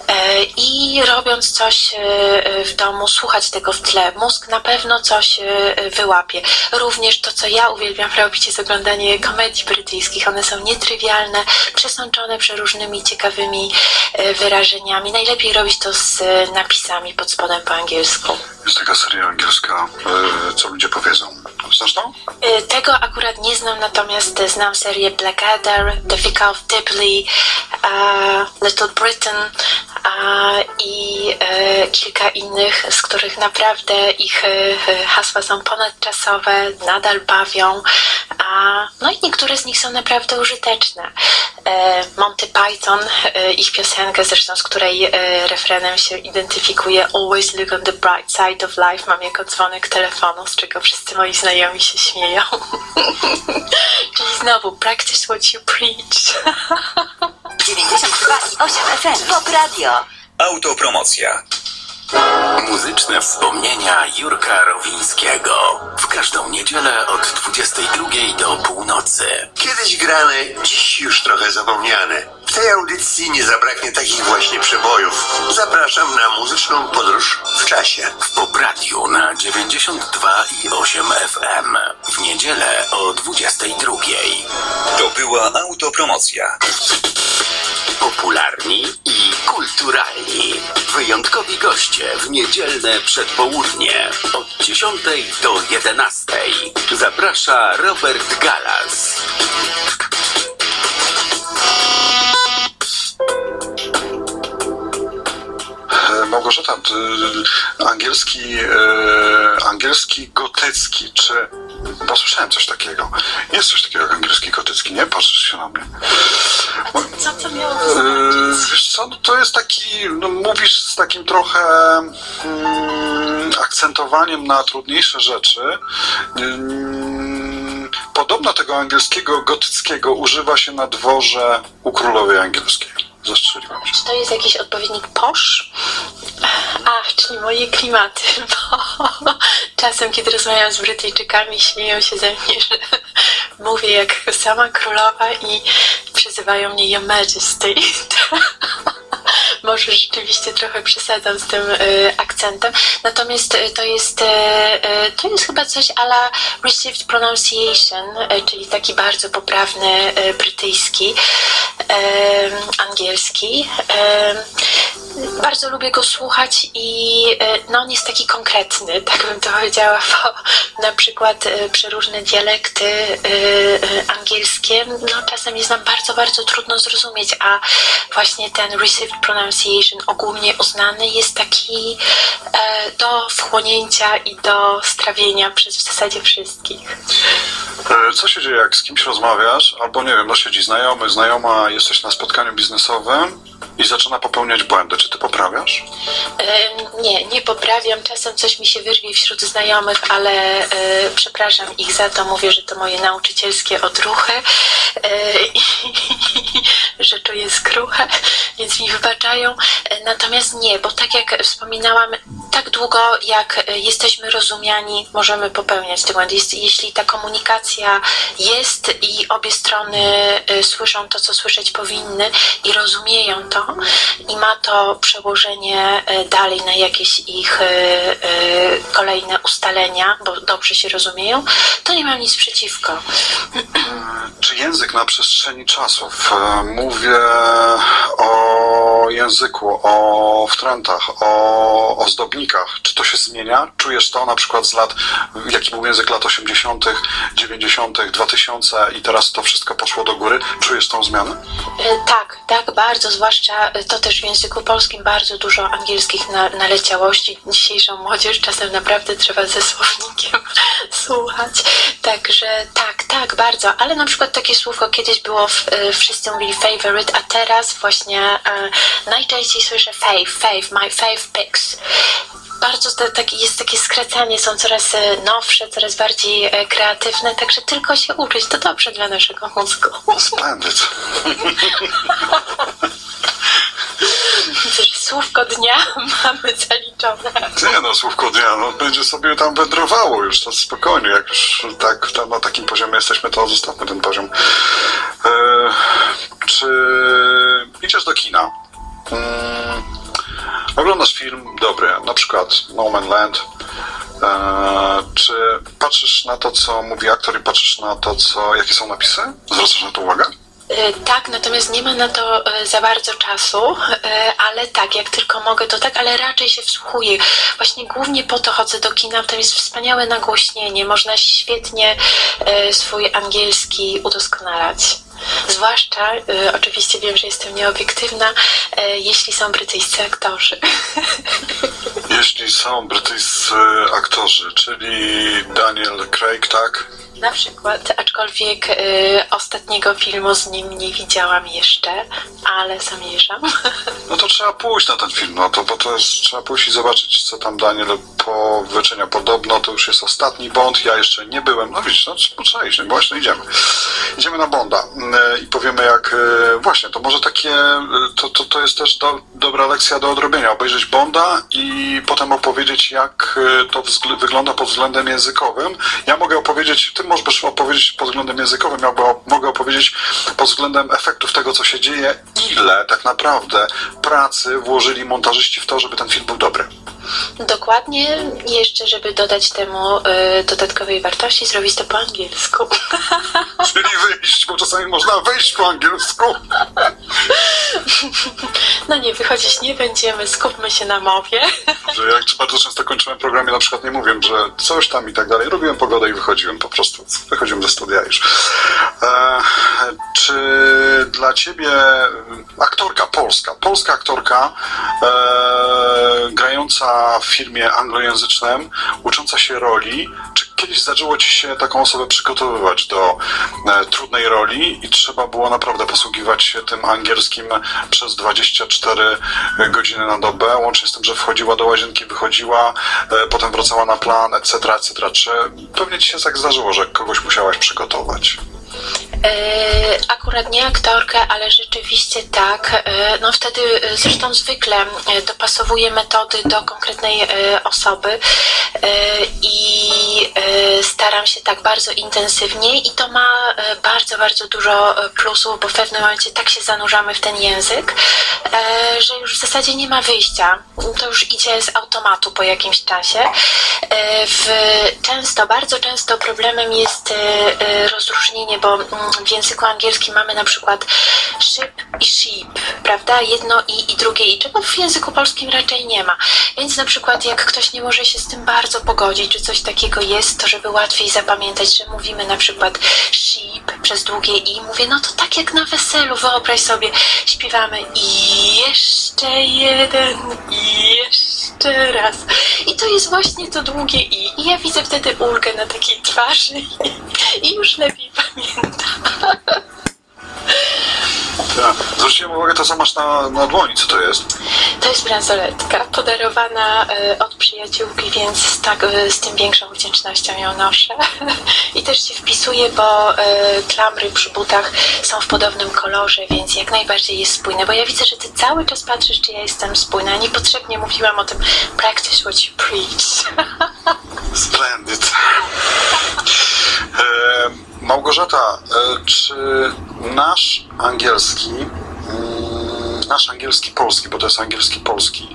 i robiąc coś w domu, słuchać tego w tle. Mózg na pewno coś wyłapie. Również to, co ja uwielbiam robić, jest oglądanie komedii brytyjskich. One są nietrywialne, przesączone przeróżnymi ciekawymi wyrażeniami. Najlepiej robić to z napisami pod spodem po angielsku. Jest taka seria angielska, co ludzie powiedzą. Znasz to? Tego akurat nie znam, natomiast znam serię Blackadder, The Vicar of Dibley, uh, Little Britain uh, i uh, kilka innych, z których naprawdę ich uh, hasła są ponadczasowe, nadal bawią, uh, no i niektóre z nich są naprawdę użyteczne. Uh, Monty Python, uh, ich piosenkę zresztą, z której uh, refrenem się identyfikuje, Always look on the bright side of life, mam jako dzwonek telefonu, z czego wszyscy moi znajomi się śmieją. Czyli znowu, practice what you preach. dziewięćdziesiąt dwa i osiem F M. Pop Radio. Autopromocja. Muzyczne wspomnienia Jurka Rowińskiego. W każdą niedzielę od dwudziestej drugiej do północy. Kiedyś grane, dziś już trochę zapomniane. W tej audycji nie zabraknie takich właśnie przebojów. Zapraszam na muzyczną podróż w czasie. W Pop Radiu na dziewięćdziesiąt dwa i osiem F M. W niedzielę o dwudziestej drugiej. To była autopromocja. Popularni i kulturalni. Wyjątkowi goście w niedzielne przedpołudnie od dziesiątej do jedenastej. Zaprasza Robert Galas. Małgorzata, angielski, angielski gotycki, czy... Bo słyszałem coś takiego. Jest coś takiego jak angielski gotycki, nie? Patrzysz się na mnie. Co to miało znaczyć? Wiesz co, no to jest taki, no mówisz z takim trochę mm, akcentowaniem na trudniejsze rzeczy. Mm, podobno tego angielskiego gotyckiego używa się na dworze u królowej angielskiej. Zastrzeliłem się. Czy to jest jakiś odpowiednik posh? Ach, czyli moje klimaty, bo czasem, kiedy rozmawiam z Brytyjczykami, śmieją się ze mnie, że mówię jak sama królowa i przezywają mnie Your Majesty. Może rzeczywiście trochę przesadzam z tym y, akcentem, natomiast y, to jest y, y, to jest chyba coś a la received pronunciation, y, czyli taki bardzo poprawny y, brytyjski, y, angielski. Y, bardzo lubię go słuchać i y, no, on jest taki konkretny, tak bym to powiedziała, bo na przykład y, przeróżne dialekty y, y, angielskie, no czasem jest nam bardzo, bardzo trudno zrozumieć, a właśnie ten received pronunciation ogólnie uznany jest taki e, do wchłonięcia i do strawienia przez w zasadzie wszystkich. E, co się dzieje, jak z kimś rozmawiasz, albo nie wiem, no siedzi znajomy, znajoma, jesteś na spotkaniu biznesowym i zaczyna popełniać błędy. Czy ty poprawiasz? E, nie, nie poprawiam. Czasem coś mi się wyrwie wśród znajomych, ale e, przepraszam ich za to. Mówię, że to moje nauczycielskie odruchy, e, i, że czuję skruchę, więc mi wybaczają. E, natomiast nie, bo tak jak wspominałam, tak długo jak jesteśmy rozumiani, możemy popełniać te błędy. Jest, jeśli ta komunikacja jest i obie strony e, słyszą to, co słyszeć powinny i rozumieją to, i ma to przełożenie dalej na jakieś ich kolejne ustalenia, bo dobrze się rozumieją, to nie mam nic przeciwko. Czy język na przestrzeni czasów, mówię o języku, o wtrętach, o ozdobnikach, czy to się zmienia? Czujesz to na przykład z lat, jaki był język lat osiemdziesiątych, dziewięćdziesiątych, dwa tysiące i teraz to wszystko poszło do góry? Czujesz tą zmianę? Tak, tak, bardzo, zwłaszcza to też w języku polskim bardzo dużo angielskich na, naleciałości. Dzisiejszą młodzież czasem naprawdę trzeba ze słownikiem słuchać. Także tak, tak, bardzo. Ale na przykład takie słówko kiedyś było, w, wszyscy mówili favorite, a teraz właśnie e, najczęściej słyszę fave, fave, my fave picks. Bardzo to, tak, jest takie skracanie, są coraz nowsze, coraz bardziej kreatywne, także tylko się uczyć, to dobrze dla naszego mózgu. Splendid. Słówko dnia mamy zaliczone. Nie no, słówko dnia, no będzie sobie tam wędrowało już, to spokojnie, jak już tak tam na takim poziomie jesteśmy, to zostawmy ten poziom. E, czy idziesz do kina? Hmm, oglądasz film dobry, na przykład No Man's Land. E, czy patrzysz na to, co mówi aktor i patrzysz na to, co, jakie są napisy? Zwracasz na to uwagę? Tak, natomiast nie ma na to za bardzo czasu, ale tak, jak tylko mogę, to tak, ale raczej się wsłuchuję. Właśnie głównie po to chodzę do kina, tam jest wspaniałe nagłośnienie, można świetnie swój angielski udoskonalać. Zwłaszcza, y, oczywiście wiem, że jestem nieobiektywna, y, jeśli są brytyjscy aktorzy. Jeśli są brytyjscy aktorzy, czyli Daniel Craig, tak? Na przykład, aczkolwiek y, ostatniego filmu z nim nie widziałam jeszcze, ale zamierzam. No to trzeba pójść na ten film, no to, bo to jest, trzeba pójść i zobaczyć, co tam Daniel powyczynia. Podobno to już jest ostatni Bond, ja jeszcze nie byłem, no widzisz, no trzeba iść, no właśnie idziemy. Idziemy na Bonda i powiemy jak, właśnie, to może takie, to, to, to jest też do, dobra lekcja do odrobienia, obejrzeć Bonda i potem opowiedzieć, jak to wzgl- wygląda pod względem językowym. Ja mogę opowiedzieć, ty możesz opowiedzieć pod względem językowym, ja mogę opowiedzieć pod względem efektów tego, co się dzieje, ile tak naprawdę pracy włożyli montażyści w to, żeby ten film był dobry. Dokładnie, jeszcze żeby dodać temu y, dodatkowej wartości, zrobić to po angielsku. Czyli wyjść, bo czasami można wyjść po angielsku. No nie, wychodzić nie będziemy, skupmy się na mowie. Że jak bardzo często kończyłem programy, na przykład nie mówiłem, że coś tam i tak dalej, robiłem pogodę i wychodziłem po prostu, wychodziłem ze studia już. E, czy dla ciebie aktorka polska, polska aktorka e, grająca w filmie anglojęzycznym, ucząca się roli, czy kiedyś zdarzyło ci się taką osobę przygotowywać do e, trudnej roli i trzeba było naprawdę posługiwać się tym angielskim przez dwadzieścia cztery godziny na dobę, łącznie z tym, że wchodziła do łazienki, wychodziła, e, potem wracała na plan, et cetera, et cetera. Czy pewnie ci się tak zdarzyło, że kogoś musiałaś przygotować? Akurat nie aktorkę, ale rzeczywiście tak. No wtedy zresztą zwykle dopasowuję metody do konkretnej osoby i staram się tak bardzo intensywnie i to ma bardzo, bardzo dużo plusów, bo w pewnym momencie tak się zanurzamy w ten język, że już w zasadzie nie ma wyjścia. To już idzie z automatu po jakimś czasie. W, często, bardzo często problemem jest rozróżnienie, bo w języku angielskim mamy na przykład ship i sheep, prawda? Jedno i i drugie i, czego w języku polskim raczej nie ma. Więc na przykład jak ktoś nie może się z tym bardzo pogodzić, czy coś takiego jest, to żeby łatwiej zapamiętać, że mówimy na przykład sheep przez długie i, mówię, no to tak jak na weselu, wyobraź sobie, śpiewamy i jeszcze jeden, i jeszcze raz. I to jest właśnie to długie i. I ja widzę wtedy ulgę na takiej twarzy i, i już lepiej pamiętam. Ja. Zwróciłem uwagę, to co masz na, na dłoni, co to jest? To jest bransoletka podarowana y, od przyjaciółki, więc z, tak, y, z tym większą wdzięcznością ją noszę. I też się wpisuję, bo y, klamry przy butach są w podobnym kolorze, więc jak najbardziej jest spójne. Bo ja widzę, że ty cały czas patrzysz, czy ja jestem spójna. Niepotrzebnie mówiłam o tym practice what you preach. Splendid. E, Małgorzata, e, czy nasz angielski, mm, nasz angielski polski, bo to jest angielski polski,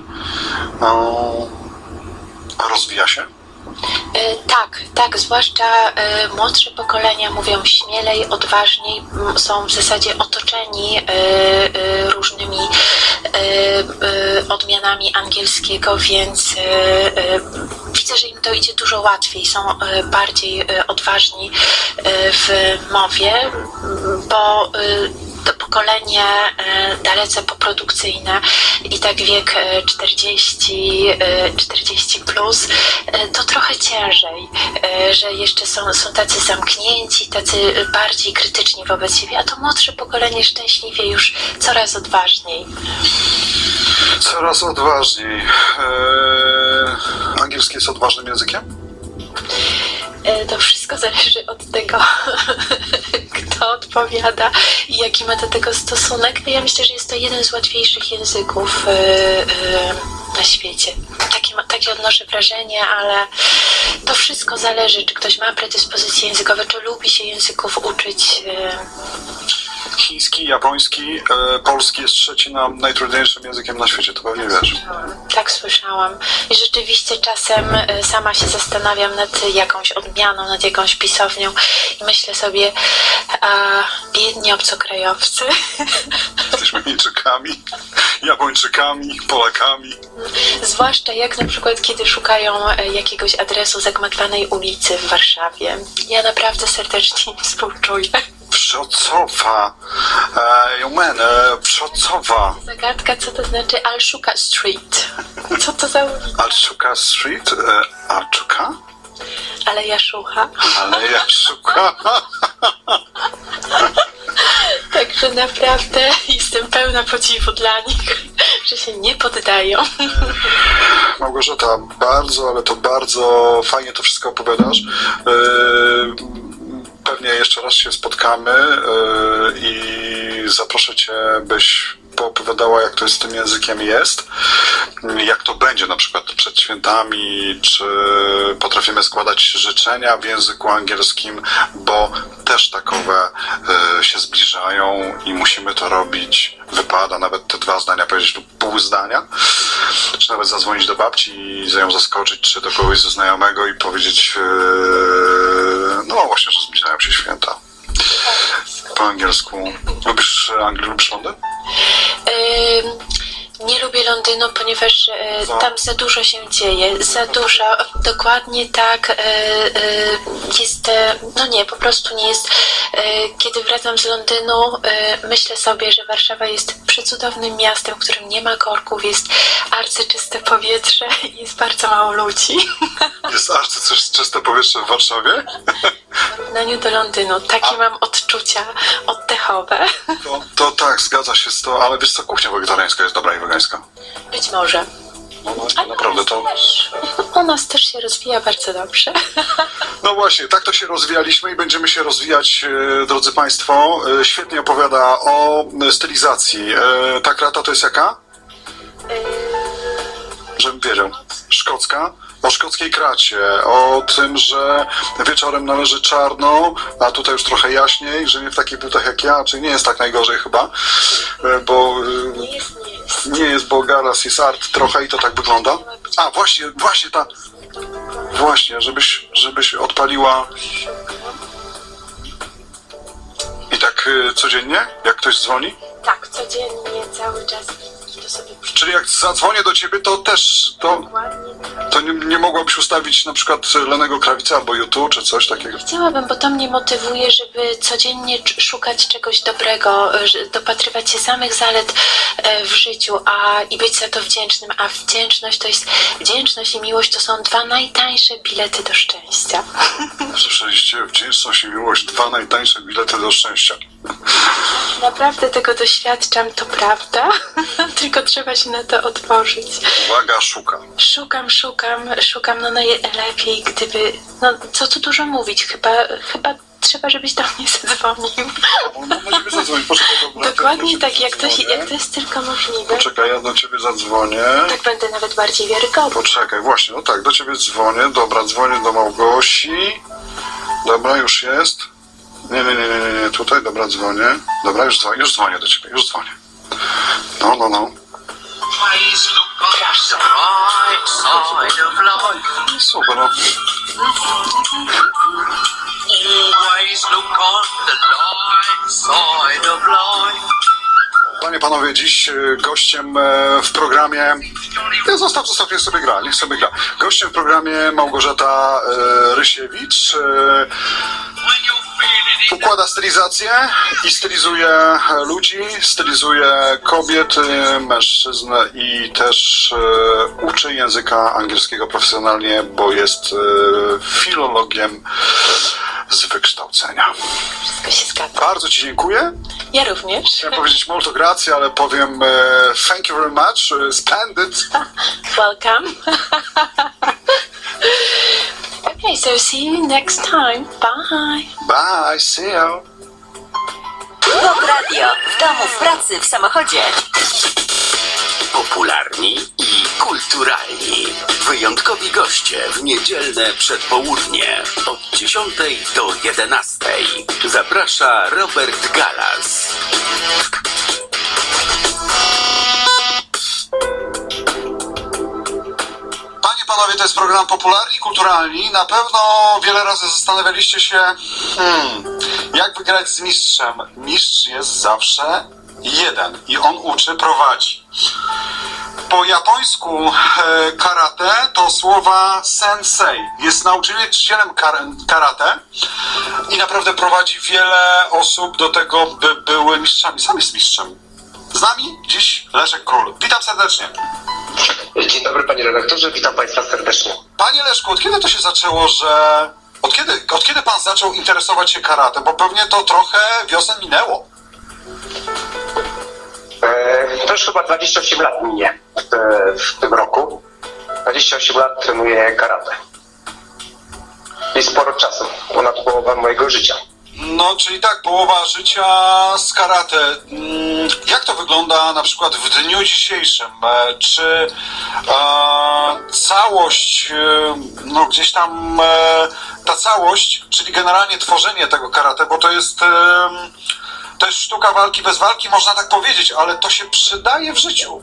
e, rozwija się? Tak, tak, zwłaszcza y, młodsze pokolenia mówią śmielej, odważniej, m, są w zasadzie otoczeni y, y, różnymi y, y, odmianami angielskiego, więc y, y, widzę, że im to idzie dużo łatwiej, są y, bardziej y, odważni y, w mowie, bo y, to pokolenie y, dalece poprodukcyjne i tak wiek y, czterdzieści, y, czterdzieści plus, y, to trochę ciężej, y, że jeszcze są, są tacy zamknięci, tacy bardziej krytyczni wobec siebie, a to młodsze pokolenie szczęśliwie już coraz odważniej. Coraz odważniej. Eee, angielski jest odważnym językiem? To wszystko zależy od tego, kto odpowiada i jaki ma do tego stosunek. Ja myślę, że jest to jeden z łatwiejszych języków na świecie. Takie, takie odnoszę wrażenie, ale to wszystko zależy, czy ktoś ma predyspozycje językowe, czy lubi się języków uczyć. Chiński, japoński, e, polski jest trzeci na najtrudniejszym językiem na świecie, to pewnie wiesz. Tak słyszałam. I rzeczywiście czasem e, sama się zastanawiam nad jakąś odmianą, nad jakąś pisownią i myślę sobie, a, biedni obcokrajowcy. Jesteśmy Chińczykami, Japończykami, Polakami. Zwłaszcza jak na przykład, kiedy szukają e, jakiegoś adresu zagmatwanej ulicy w Warszawie. Ja naprawdę serdecznie im współczuję. Przocowa. Ej, man, e, Przocowa. Zagadka, co to znaczy Al-Shuka Street? Co to za ulica? Al-Shuka Street? E, Al-Shuka? Ale Jaszucha. Ale Jaszuka. Także naprawdę jestem pełna podziwu dla nich, że się nie poddają. Małgorzata, bardzo, ale to bardzo fajnie to wszystko opowiadasz. E, Pewnie jeszcze raz się spotkamy yy, i zaproszę Cię, byś poopowiadała, jak to jest z tym językiem jest, jak to będzie na przykład przed świętami, czy potrafimy składać życzenia w języku angielskim, bo też takowe yy, się zbliżają i musimy to robić. Wypada nawet te dwa zdania powiedzieć lub pół zdania, czy nawet zadzwonić do babci i za ją zaskoczyć, czy do kogoś ze znajomego i powiedzieć yy, no właśnie, że zbliżają się święta. Po angielsku. Lubisz Anglię, lubisz Londyn? Yy, nie lubię Londynu, ponieważ yy, tam za dużo się dzieje. Za dużo, dokładnie tak. Yy, yy, jest, no nie, po prostu nie jest. Yy, kiedy wracam z Londynu, yy, myślę sobie, że Warszawa jest przecudownym miastem, w którym nie ma korków, jest arcyczyste powietrze i jest bardzo mało ludzi. Jest arcyczyste powietrze w Warszawie? W porównaniu do Londynu. Takie A... mam odczucia oddechowe. To, to tak, zgadza się z to, ale wiesz co, kuchnia wegetariańska jest dobra i wegańska? Być może. no, no Ale naprawdę to... też, u nas też się rozwija bardzo dobrze. No właśnie, tak to się rozwijaliśmy i będziemy się rozwijać, e, drodzy Państwo. E, świetnie opowiada o e, stylizacji. E, ta krata to jest jaka? Żebym wiedział. Szkocka? O szkockiej kracie, o tym, że wieczorem należy czarną, a tutaj już trochę jaśniej, że nie w takich butach jak ja, czyli nie jest tak najgorzej chyba, e, bo e, Nie jest, nie jest. nie jest, bo Galas jest art trochę i to tak wygląda. A, właśnie, właśnie ta... Właśnie, żebyś, żebyś odpaliła... I tak y, codziennie, jak ktoś dzwoni? Tak, codziennie, cały czas to sobie Czyli jak zadzwonię do ciebie, to też, to, dokładnie. to nie, nie mogłabyś ustawić na przykład Lenego Krawica albo YouTube, czy coś takiego? Chciałabym, bo to mnie motywuje, żeby codziennie cz- szukać czegoś dobrego, że- dopatrywać się samych zalet e, w życiu, a i być za to wdzięcznym, a wdzięczność to jest, wdzięczność i miłość to są dwa najtańsze bilety do szczęścia. Słyszeliście? Wdzięczność i miłość, dwa najtańsze bilety do szczęścia. Naprawdę tego doświadczam, to prawda, tylko trzeba się na to otworzyć. Uwaga, szuka. Szukam, szukam, szukam, no najlepiej, gdyby, no co tu dużo mówić, chyba, chyba trzeba, żebyś do mnie zadzwonił. No, no, do ciebie zadzwonię, poczekaj. Dobra, Dokładnie ja do tak, ciebie jak to, się, zadzwonię. jak to jest tylko możliwe. Poczekaj, ja do ciebie zadzwonię. Tak będę nawet bardziej wiarygodna. Poczekaj, właśnie, no tak, do ciebie dzwonię. Dobra, dzwonię do Małgosi. Dobra, już jest. Nie, nie, nie, nie, nie, nie, tutaj, dobra, dzwonię. Dobra, już dzwonię, już dzwonię do ciebie, już dzwonię. No, no, no. Super, no. Panie, panowie, dziś e, gościem e, w programie... Nie, zostaw, zostaw, niech sobie gra, niech sobie gra. Gościem w programie Małgorzata e, Rysiewicz. E, układa stylizację i stylizuje ludzi, stylizuje kobiety, mężczyzn i też e, uczy języka angielskiego profesjonalnie, bo jest e, filologiem z wykształcenia. Wszystko się zgadza. Bardzo ci dziękuję. Ja również. Chciałem powiedzieć molto grazie, ale powiem e, thank you very much, e, splendid. Welcome. Okay, so see you next time. Bye. Bye, see you. Pop Radio. W domu, w pracy, w samochodzie. Popularni i kulturalni. Wyjątkowi goście w niedzielne przedpołudnie od dziesiątej do jedenastej. Zaprasza Robert Galas. Panie, panowie, to jest program Popularni Kulturalni. Na pewno wiele razy zastanawialiście się, hmm, jak wygrać z mistrzem. Mistrz jest zawsze jeden i on uczy, prowadzi. Po japońsku e, karate to słowa sensei. Jest nauczycielem kar- karate i naprawdę prowadzi wiele osób do tego, by były mistrzami. Sam jest mistrzem. Z nami dziś Leszek Król. Witam serdecznie. Dzień dobry panie redaktorze, witam państwa serdecznie. Panie Leszku, od kiedy to się zaczęło, że... Od kiedy, od kiedy pan zaczął interesować się karate? Bo pewnie to trochę wiosen minęło. E, to już chyba dwadzieścia osiem lat minie w, w tym roku. dwadzieścia osiem lat trenuję karate. I sporo czasu, ponad połowa mojego życia. No, czyli tak, połowa życia z karate. Mm, Jak to wygląda na przykład w dniu dzisiejszym? E, Czy e, całość, e, no gdzieś tam e, ta całość, czyli generalnie tworzenie tego karate, bo to jest, e, to jest sztuka walki bez walki, można tak powiedzieć, ale to się przydaje w życiu.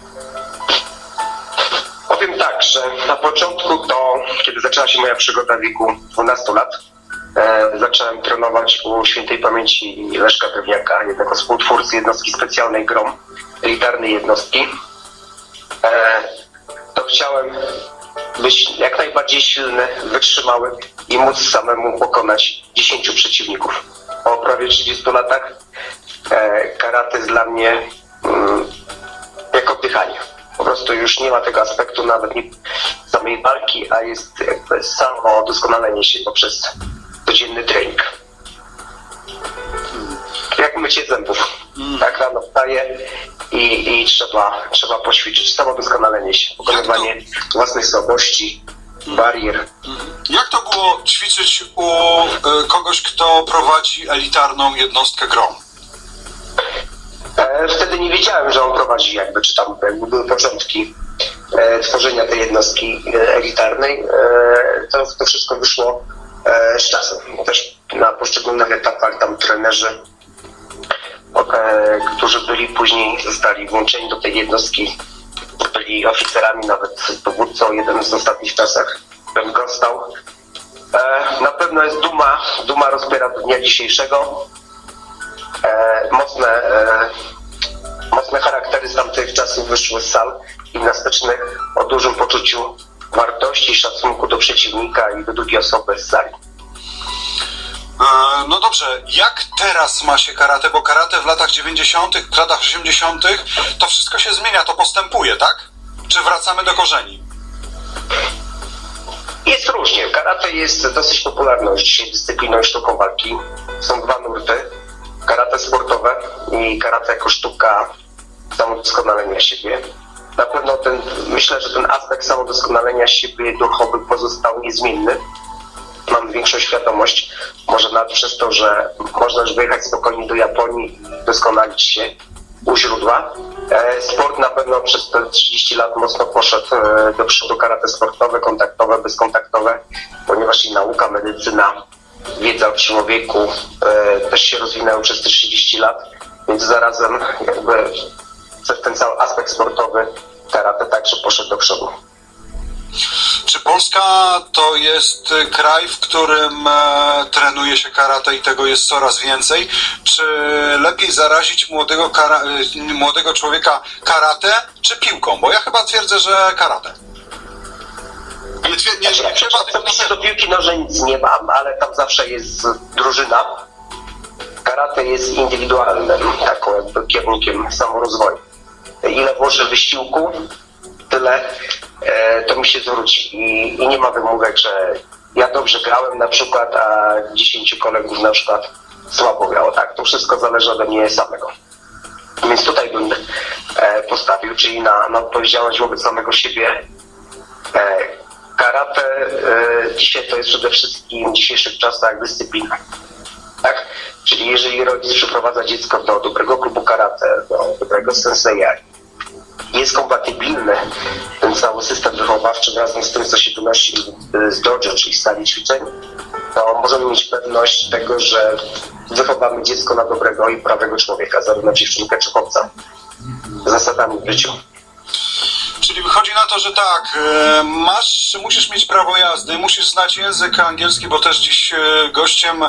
Powiem tak, że na początku to, kiedy zaczęła się moja przygoda w wieku dwunastu lat, e, zacząłem trenować u świętej pamięci Leszka Pewniaka, jednego z współtwórcy jednostki specjalnej GROM, elitarnej jednostki. E, to chciałem być jak najbardziej silny, wytrzymały i móc samemu pokonać dziesięciu przeciwników. Po prawie trzydziestu latach e, karate jest dla mnie mm, jak oddychanie. Po prostu już nie ma tego aspektu nawet nie samej walki, a jest jakby samo doskonalenie się poprzez codzienny trening. Jak mycie zębów. Mm. Tak rano wstaje i, i trzeba, trzeba poćwiczyć. Samodoskonalenie się, pokonywanie własnych słabości, barier. Jak to było ćwiczyć u y, kogoś, kto prowadzi elitarną jednostkę Grom? E, wtedy nie wiedziałem, że on prowadzi jakby, czy tam jakby były początki e, tworzenia tej jednostki e, elitarnej. E, to, to wszystko wyszło e, z czasem. Też na poszczególnych etapach tam trenerzy, e, którzy byli później, zostali włączeni do tej jednostki, byli oficerami, nawet dowódcą, jeden z ostatnich czasach, Ben Gostał. E, na pewno jest duma, duma rozbiera do dnia dzisiejszego. E, mocne, e, mocne charaktery z tamtych czasów wyszły z sal gimnastycznych o dużym poczuciu wartości, szacunku do przeciwnika i do drugiej osoby z sali. E, no dobrze, jak teraz ma się karate? Bo karate w latach dziewięćdziesiątych, w latach osiemdziesiątych to wszystko się zmienia, to postępuje, tak? Czy wracamy do korzeni? Jest różnie. Karate jest dosyć popularną już dzisiaj dyscypliną i sztuką walki. Są dwa nurty. Karate sportowe i karate jako sztuka samodoskonalenia siebie. Na pewno ten, myślę, że ten aspekt samodoskonalenia siebie duchowy pozostał niezmienny. Mam większą świadomość, może nawet przez to, że można już wyjechać spokojnie do Japonii i doskonalić się u źródła. Sport na pewno przez te trzydzieści lat mocno poszedł do przodu, karate sportowe, kontaktowe, bezkontaktowe, ponieważ i nauka, medycyna, wiedza o człowieku e, też się rozwinęły przez te trzydzieści lat, więc zarazem jakby ten cały aspekt sportowy karate także poszedł do przodu. Czy Polska to jest kraj, w którym e, trenuje się karate i tego jest coraz więcej? Czy lepiej zarazić młodego, kara, e, młodego człowieka karate czy piłką? Bo ja chyba twierdzę, że karate. Nie, nie, nie, Znaczy, nie trzeba tego... Oczywiście do piłki nożnej nic nie mam, ale tam zawsze jest drużyna. Karate jest indywidualnym taką jakby kierunkiem samorozwoju. Ile włożę wysiłku, tyle e, to mi się zwróci. I, I nie ma wymówek, że ja dobrze grałem na przykład, a dziesięciu kolegów na przykład słabo grało. Tak, to wszystko zależy ode mnie samego. Więc tutaj bym e, postawił, czyli na, na odpowiedzialność wobec samego siebie. E, Karate e, dzisiaj to jest przede wszystkim w dzisiejszych czasach dyscyplina. Tak? Czyli jeżeli rodzic przyprowadza dziecko do dobrego klubu karate, do dobrego senseja, jest kompatybilny ten cały system wychowawczy razem z tym, co się wynosi z dojo, czyli sali ćwiczeń, to możemy mieć pewność tego, że wychowamy dziecko na dobrego i prawego człowieka, zarówno dziewczynkę czy chłopca, zasadami w życiu. Czyli wychodzi na to, że tak, masz, musisz mieć prawo jazdy, musisz znać język angielski, bo też dziś gościem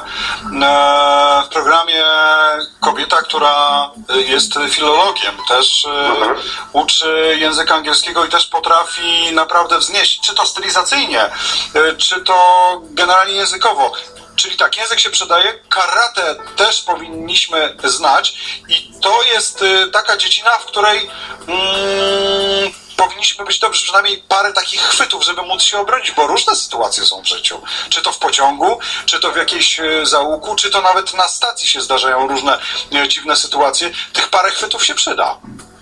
w programie kobieta, która jest filologiem, też uczy języka angielskiego i też potrafi naprawdę wznieść, czy to stylizacyjnie, czy to generalnie językowo. Czyli tak, język się przydaje, karate też powinniśmy znać i to jest taka dziedzina, w której mm, powinniśmy być dobrzy, przynajmniej parę takich chwytów, żeby móc się obronić, bo różne sytuacje są w życiu. Czy to w pociągu, czy to w jakiejś załuku, czy to nawet na stacji się zdarzają różne dziwne sytuacje. Tych parę chwytów się przyda.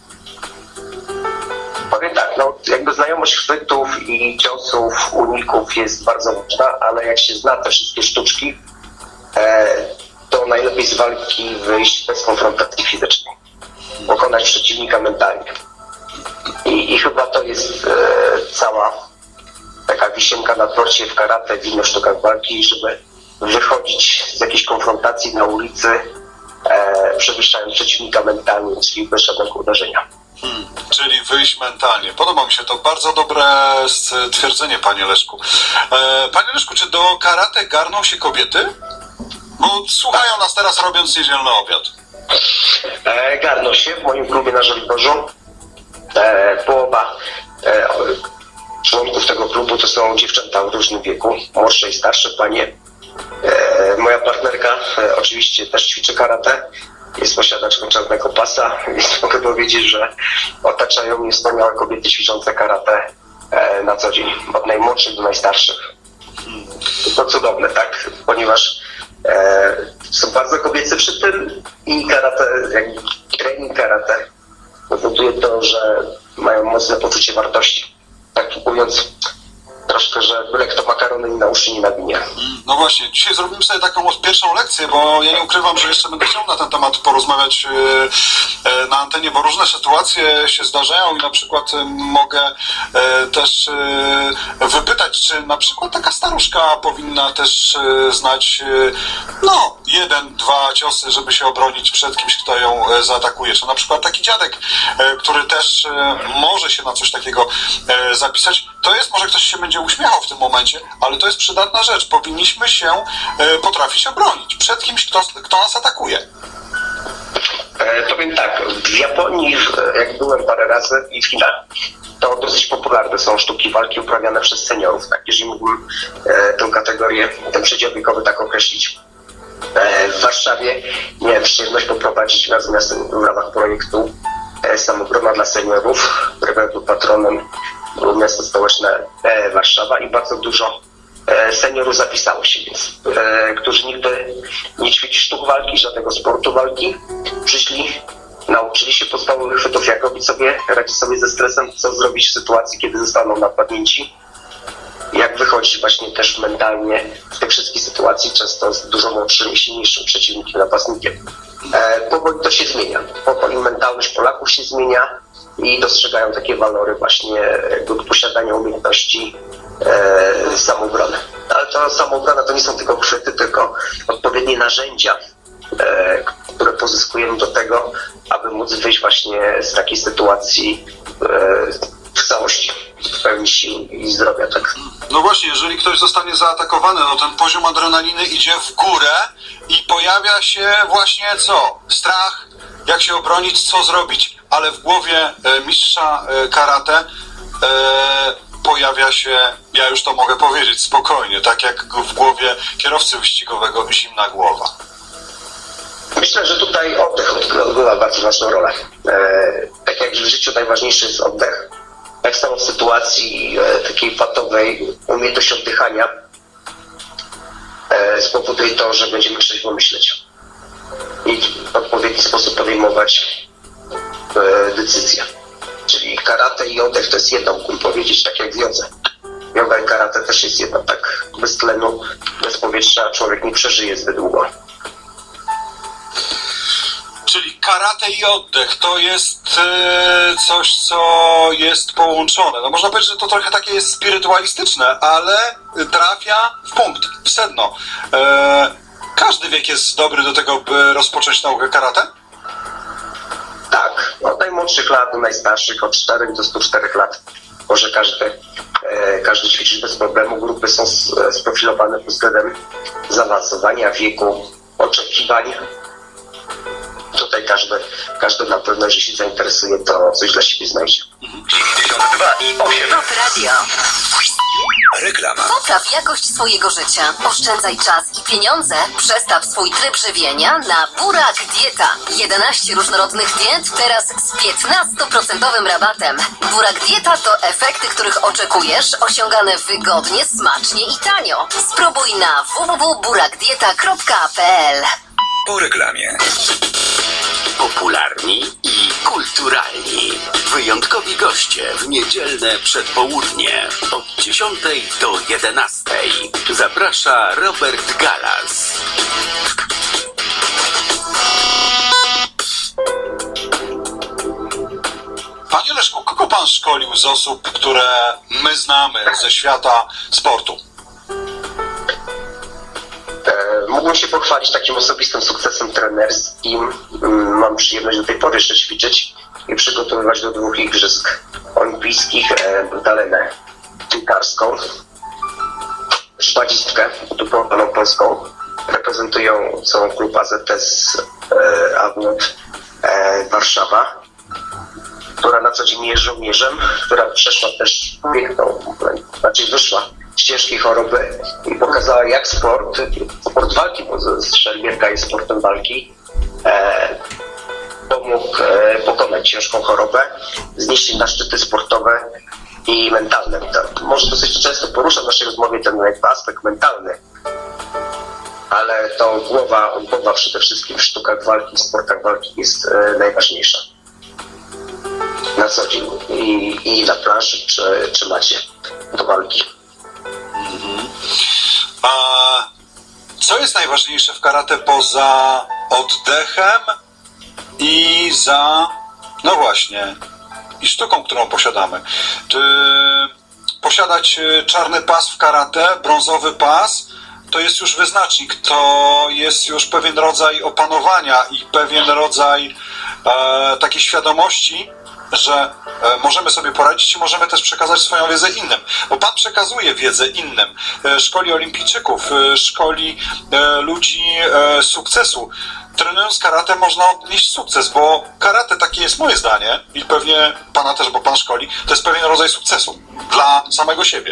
Powiem tak, no jakby znajomość chwytów i ciosów, uników jest bardzo ważna, ale jak się zna te wszystkie sztuczki, e, to najlepiej z walki wyjść bez konfrontacji fizycznej. Pokonać przeciwnika mentalnie. I, i chyba to jest e, cała taka wisienka na torcie w karate, w innych sztukach walki, żeby wychodzić z jakiejś konfrontacji na ulicy, e, przewyższając przeciwnika mentalnie, czyli bez żadnego uderzenia. Hmm, czyli wyjść mentalnie. Podoba mi się to. Bardzo dobre stwierdzenie, panie Leszku. E, panie Leszku, czy do karate garną się kobiety? Bo słuchają nas teraz, robiąc niedzielny obiad. E, garną się w moim klubie na Żoliborzu. E, połowa e, członków tego klubu to są dziewczęta w różnym wieku, młodsze i starsze panie. E, moja partnerka e, oczywiście też ćwiczy karate, jest posiadaczką czarnego pasa, więc mogę powiedzieć, że otaczają mnie wspaniałe kobiety ćwiczące karate e, na co dzień, od najmłodszych do najstarszych. To cudowne, tak? Ponieważ e, są bardzo kobiece przy tym i karate, jakby trening karate powoduje to, że mają mocne poczucie wartości. Tak mówiąc troszkę, że byle kto makarony na uszy nie nawinie. No właśnie, dzisiaj zrobimy sobie taką pierwszą lekcję, bo ja nie ukrywam, że jeszcze będę chciał na ten temat porozmawiać e, na antenie, bo różne sytuacje się zdarzają i na przykład mogę e, też e, wypytać, czy na przykład taka staruszka powinna też e, znać e, no, jeden, dwa ciosy, żeby się obronić przed kimś, kto ją e, zaatakuje. Czy na przykład taki dziadek, e, który też e, może się na coś takiego e, zapisać. To jest, może ktoś się będzie uśmiechał w tym momencie, ale to jest przydatna rzecz. Powinniśmy się e, potrafić obronić przed kimś, kto, kto nas atakuje. E, powiem tak, w Japonii, jak byłem parę razy i w Chinach, to dosyć popularne są sztuki walki uprawiane przez seniorów. Tak, jeżeli mógłbym e, tę kategorię, ten przedział wiekowy tak określić. E, w Warszawie miałem przyjemność poprowadzić razem w ramach projektu e, Samobrona dla seniorów, którego był patronem było miasto stołeczne e, Warszawa i bardzo dużo e, seniorów zapisało się, więc e, którzy nigdy nie ćwiczyli sztuk walki, żadnego sportu walki, przyszli, nauczyli się podstawowych chwytów, jak robić sobie, radzić sobie ze stresem, co zrobić w sytuacji, kiedy zostaną napadnięci, jak wychodzić właśnie też mentalnie z tych wszystkich sytuacji, często z dużo młodszym i silniejszym przeciwnikiem, napastnikiem. E, powoli to się zmienia, powoli mentalność Polaków się zmienia i dostrzegają takie walory właśnie jakby posiadania umiejętności e, samoobrony. Ale to samoobrona to nie są tylko chwyty, tylko odpowiednie narzędzia, e, które pozyskujemy do tego, aby móc wyjść właśnie z takiej sytuacji e, w całości, w pełni sił i zdrowia. Tak. No właśnie, jeżeli ktoś zostanie zaatakowany, no ten poziom adrenaliny idzie w górę i pojawia się właśnie co? Strach, jak się obronić, co zrobić. Ale w głowie e, mistrza e, karate e, pojawia się, ja już to mogę powiedzieć spokojnie, tak jak w głowie kierowcy wyścigowego, zimna głowa. Myślę, że tutaj oddech odgrywa bardzo ważną rolę. E, tak jak w życiu najważniejszy jest oddech, tak samo w sytuacji e, takiej patowej umiejętność oddychania e, spowoduje to, że będziemy trzeźwo myśleć i w odpowiedni sposób podejmować e, decyzje. Czyli karate i oddech to jest jedno, mógłbym powiedzieć, tak jak w jodze. Joga i karate też jest jedno, tak bez tlenu, bez powietrza człowiek nie przeżyje zbyt długo. Czyli karate i oddech to jest e, coś, co jest połączone. No można powiedzieć, że to trochę takie jest spirytualistyczne, ale trafia w punkt, w sedno. E, każdy wiek jest dobry do tego, by rozpocząć naukę karate? Tak, od najmłodszych lat do najstarszych, od czterech do stu czterech lat może każdy, e, każdy ćwiczyć bez problemu. Grupy są sprofilowane pod względem zaawansowania wieku, oczekiwań. Tutaj każdy, każdy na pewno, jeżeli się zainteresuje, to coś dla siebie znajdzie. dziewięćdziesiąt dwa i osiem. Top Radio. Reklama. Popraw jakość swojego życia. Oszczędzaj czas i pieniądze. Przestaw swój tryb żywienia na Burak Dieta. jedenaście różnorodnych diet, teraz z piętnastoprocentowym rabatem. Burak Dieta to efekty, których oczekujesz, osiągane wygodnie, smacznie i tanio. Spróbuj na w w w kropka burakdieta kropka p l. Po reklamie. Popularni i kulturalni. Wyjątkowi goście w niedzielne przedpołudnie od dziesiątej do jedenastej. Zaprasza Robert Galas. Panie Leszku, kogo pan szkolił z osób, które my znamy ze świata sportu? Mógłbym się pochwalić takim osobistym sukcesem trenerskim. Mam przyjemność do tej pory jeszcze ćwiczyć i przygotowywać do dwóch igrzysk olimpijskich Dalenę piłkarską, szpadzistkę dyplomowaną polską, reprezentującą klub A Z S Awnet Warszawa, która na co dzień jest żołnierzem, która przeszła też piękną, znaczy wyszła z ciężkiej choroby i pokazała, jak sport, sport walki, bo strzelbierka jest sportem walki, e, pomógł e, pokonać ciężką chorobę, znieść na szczyty sportowe i mentalne. To może dosyć często poruszam w naszej rozmowie ten jakby aspekt mentalny, ale to głowa, głowa przede wszystkim w sztukach walki, w sportach walki jest e, najważniejsza. Na co dzień i, i na planszy, czy, czy macie do walki. Mhm. A co jest najważniejsze w karate poza oddechem i za, no właśnie, i sztuką, którą posiadamy? Czy posiadać czarny pas w karate, brązowy pas, to jest już wyznacznik, to jest już pewien rodzaj opanowania i pewien rodzaj e, takiej świadomości, że e, możemy sobie poradzić i możemy też przekazać swoją wiedzę innym. Bo Pan przekazuje wiedzę innym, e, szkoli olimpijczyków, e, szkoli e, ludzi e, sukcesu. Trenując karate można odnieść sukces, bo karate, takie jest moje zdanie i pewnie Pana też, bo Pan szkoli, to jest pewien rodzaj sukcesu dla samego siebie.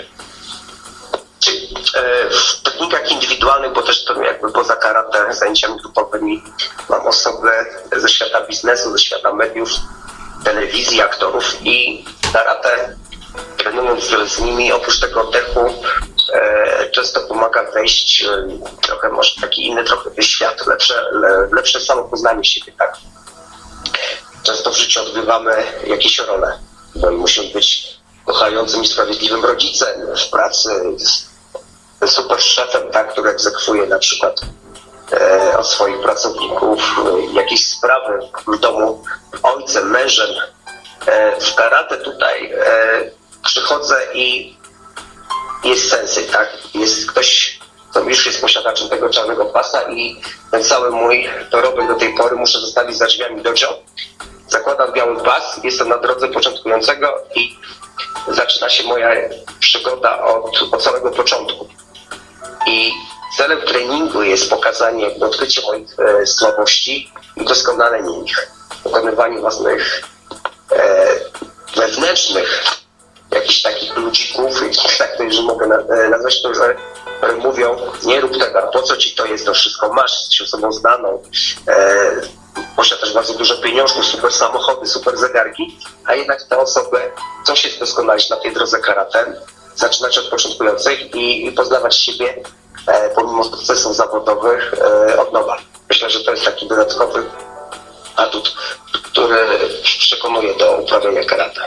W technikach indywidualnych, bo też to jakby poza karate, zajęciami grupowymi, mam osoby ze świata biznesu, ze świata mediów, telewizji, aktorów i karate, trenując z nimi, oprócz tego oddechu, e, często pomaga wejść e, trochę, może taki inny trochę świat, lepsze, le, lepsze samopoznanie siebie, tak? Często w życiu odgrywamy jakieś role, bo musimy być kochającym i sprawiedliwym rodzicem, w pracy super szefem, tak, który egzekwuje na przykład e, od swoich pracowników e, jakieś sprawy w domu, ojcem, mężem. E, w karate tutaj e, przychodzę i jest sensei, tak? Jest ktoś, kto już jest posiadaczem tego czarnego pasa i ten cały mój dorobek do tej pory muszę zostawić za drzwiami dojo. Zakładam biały pas, jestem na drodze początkującego i zaczyna się moja przygoda od, od samego początku. I celem treningu jest pokazanie, odkrycie moich e, słabości i doskonalenie ich. Pokonywanie własnych e, wewnętrznych jakichś takich ludzików, tak to już mogę na, e, nazwać to, że e, mówią, nie rób tego, a po co ci to jest, to wszystko masz, jesteś osobą znaną, e, posiadasz bardzo dużo pieniążków, super samochody, super zegarki, a jednak te osoby chcą się doskonalić na tej drodze karate, zaczynać od początkujących i, i poznawać siebie e, pomimo procesów zawodowych e, od nowa. Myślę, że to jest taki dodatkowy atut, który przekonuje do uprawiania karate.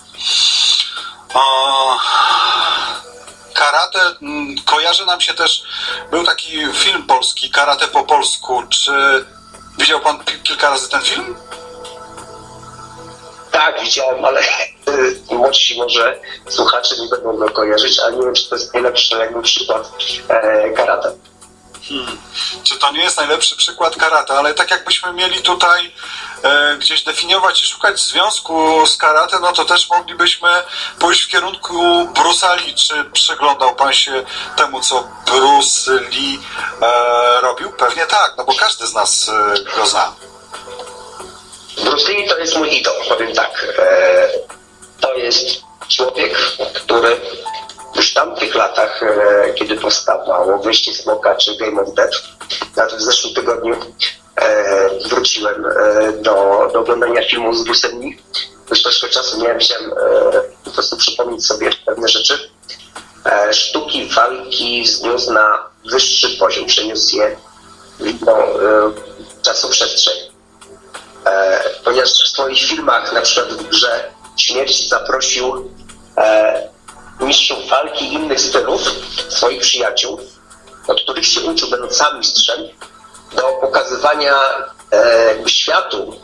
O, karate m, kojarzy nam się też, był taki film polski, Karate po polsku. Czy widział Pan pi- kilka razy ten film? Tak, widziałem, ale y, młodsi może słuchacze nie będą go kojarzyć, ale nie wiem, czy to jest najlepszy jakby przykład e, karate. Hmm. Czy to nie jest najlepszy przykład karate, ale tak jakbyśmy mieli tutaj e, gdzieś definiować i szukać związku z karate, no to też moglibyśmy pójść w kierunku Bruce'a Lee. Czy przyglądał Pan się temu, co Bruce Lee e, robił? Pewnie tak, no bo każdy z nas e, go zna. Bruce Lee to jest mój idol, powiem tak. E, to jest człowiek, który już w tamtych latach, e, kiedy powstawało Wyjście Smoka czy Game of Death, nawet w zeszłym tygodniu e, wróciłem e, do, do oglądania filmu z Bruce'em Lee. Już troszkę czasu miałem, chciałem e, po prostu przypomnieć sobie pewne rzeczy. E, sztuki walki zniósł na wyższy poziom, przeniósł je w inną e, czasoprzestrzeń. E, ponieważ w swoich filmach, na przykład w grze Śmierć, zaprosił e, mistrzów walki innych stylów, swoich przyjaciół, od których się uczył, będąc sam mistrzem, do pokazywania e, jakby światu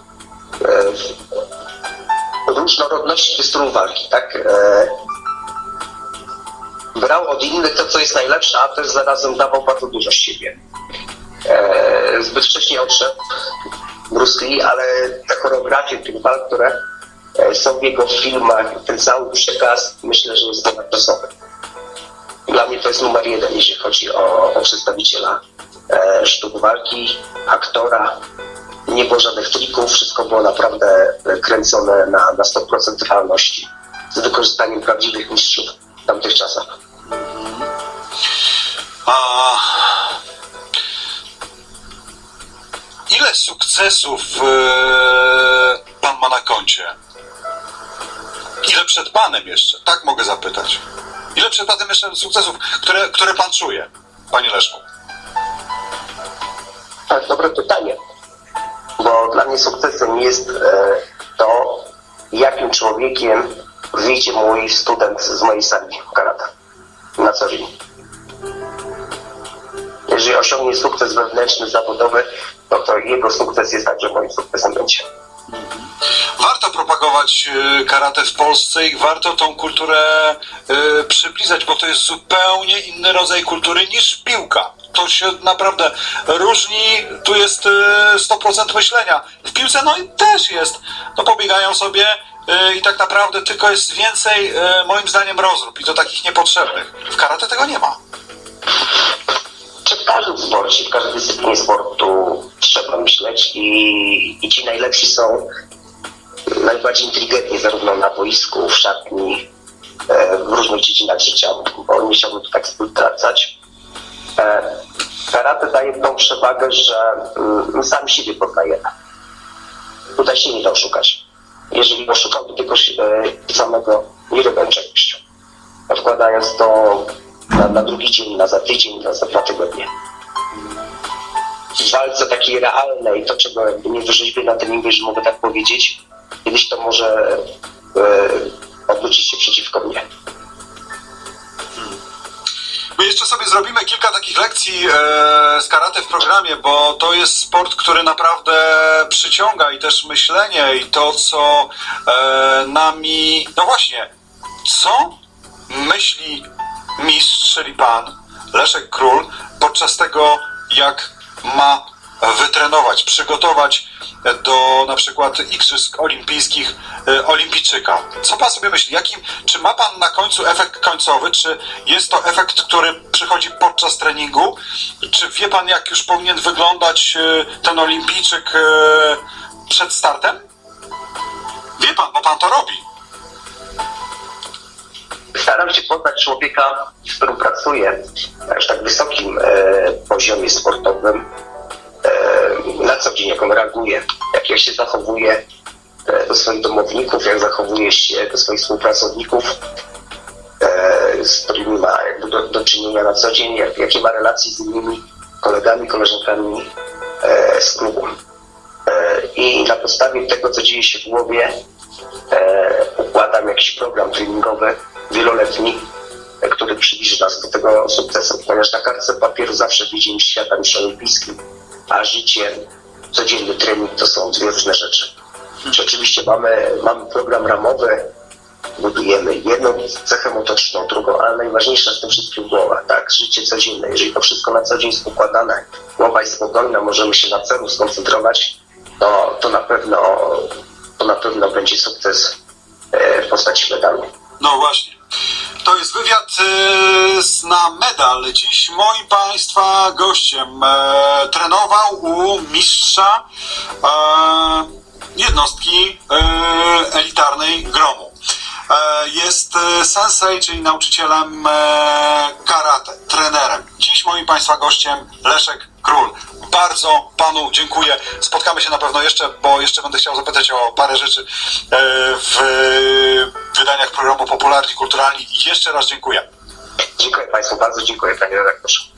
e, różnorodności tych stylów walki, tak? E, brał od innych to, co jest najlepsze, a też zarazem dawał bardzo dużo z siebie. E, zbyt wcześnie odszedł Bruce Lee, ale te choreografie tych walk, które są w jego filmach, ten cały przekaz, myślę, że jest ponadczasowy. Dla mnie to jest numer jeden, jeśli chodzi o, o przedstawiciela e, sztuk walki, aktora. Nie było żadnych trików, wszystko było naprawdę kręcone na, na sto procent realności, z wykorzystaniem prawdziwych mistrzów w tamtych czasach. A... Ile sukcesów e, Pan ma na koncie? Ile przed Panem jeszcze? Tak mogę zapytać. Ile przed Panem jeszcze sukcesów, które, które Pan czuje, Panie Leszku? Tak, dobre pytanie, bo dla mnie sukcesem jest e, to, jakim człowiekiem wyjdzie mój student z mojej sali karate na co dzień. Jeżeli osiągnie sukces wewnętrzny, zawodowy, no to jego sukces jest także moim sukcesem będzie. Warto propagować karate w Polsce i warto tą kulturę y, przybliżać, bo to jest zupełnie inny rodzaj kultury niż piłka. To się naprawdę różni, tu jest y, sto procent myślenia. W piłce no i też jest. No pobiegają sobie y, i tak naprawdę tylko jest więcej y, moim zdaniem rozrób i to takich niepotrzebnych. W karate tego nie ma. Czy w każdym sporcie, w każdej dyscyplinie sportu trzeba myśleć i, i ci najlepsi są najbardziej inteligentni zarówno na boisku, w szatni, e, w różnych dziedzinach życia, bo nie chciałbym tu tak tracać. E, karate daje tą przewagę, że mm, my sami siebie poznajemy. Tutaj się nie da oszukać. Jeżeli oszukałby tylko e, samego, nie robię czegoś. Wkładając to na, na drugi dzień, na za tydzień, na za dwa tygodnie. W walce takiej realnej, to czego jakby nie wyrzeźbię na treningu, że mogę tak powiedzieć, kiedyś to może e, odwrócić się przeciwko mnie. My jeszcze sobie zrobimy kilka takich lekcji e, z karate w programie, bo to jest sport, który naprawdę przyciąga i też myślenie i to, co e, nami... No właśnie, co myśli mistrz, czyli pan Leszek Król podczas tego, jak ma wytrenować, przygotować do na przykład Igrzysk Olimpijskich e, olimpijczyka. Co pan sobie myśli? Jakim, czy ma pan na końcu efekt końcowy? Czy jest to efekt, który przychodzi podczas treningu? Czy wie pan, jak już powinien wyglądać e, ten olimpijczyk e, przed startem? Wie pan, bo pan to robi. Staram się poznać człowieka, z którym pracuję na już tak wysokim e, poziomie sportowym, e, na co dzień, jak on reaguje, jak ja się zachowuje e, do swoich domowników, jak zachowuje się do swoich współpracowników, e, z którymi ma jakby do, do czynienia na co dzień, jak, jakie ma relacje z innymi kolegami, koleżankami e, z klubu. E, I na podstawie tego, co dzieje się w głowie, e, układam jakiś program treningowy, wieloletni, który przybliży nas do tego sukcesu, ponieważ na kartce papieru zawsze widzimy świata mistrza olimpijskim, a życie, codzienny trening to są dwie różne rzeczy. Czy oczywiście mamy, mamy program ramowy, budujemy jedną cechę motoryczną, drugą, ale najważniejsza z tym wszystkim głowa, tak, życie codzienne. Jeżeli to wszystko na co dzień jest układane, głowa jest spokojna, możemy się na celu skoncentrować, to, to na pewno to na pewno będzie sukces w postaci medalu. No właśnie. To jest wywiad e, na medal. Dziś moim Państwa gościem e, trenował u mistrza e, jednostki e, elitarnej Gromu. E, jest e, sensei, czyli nauczycielem e, karate, trenerem. Dziś moim Państwa gościem Leszek Król. Bardzo panu dziękuję. Spotkamy się na pewno jeszcze, bo jeszcze będę chciał zapytać o parę rzeczy w wydaniach programu Popularni Kulturalni. I jeszcze raz dziękuję. Dziękuję Państwu bardzo, dziękuję panie redaktorze.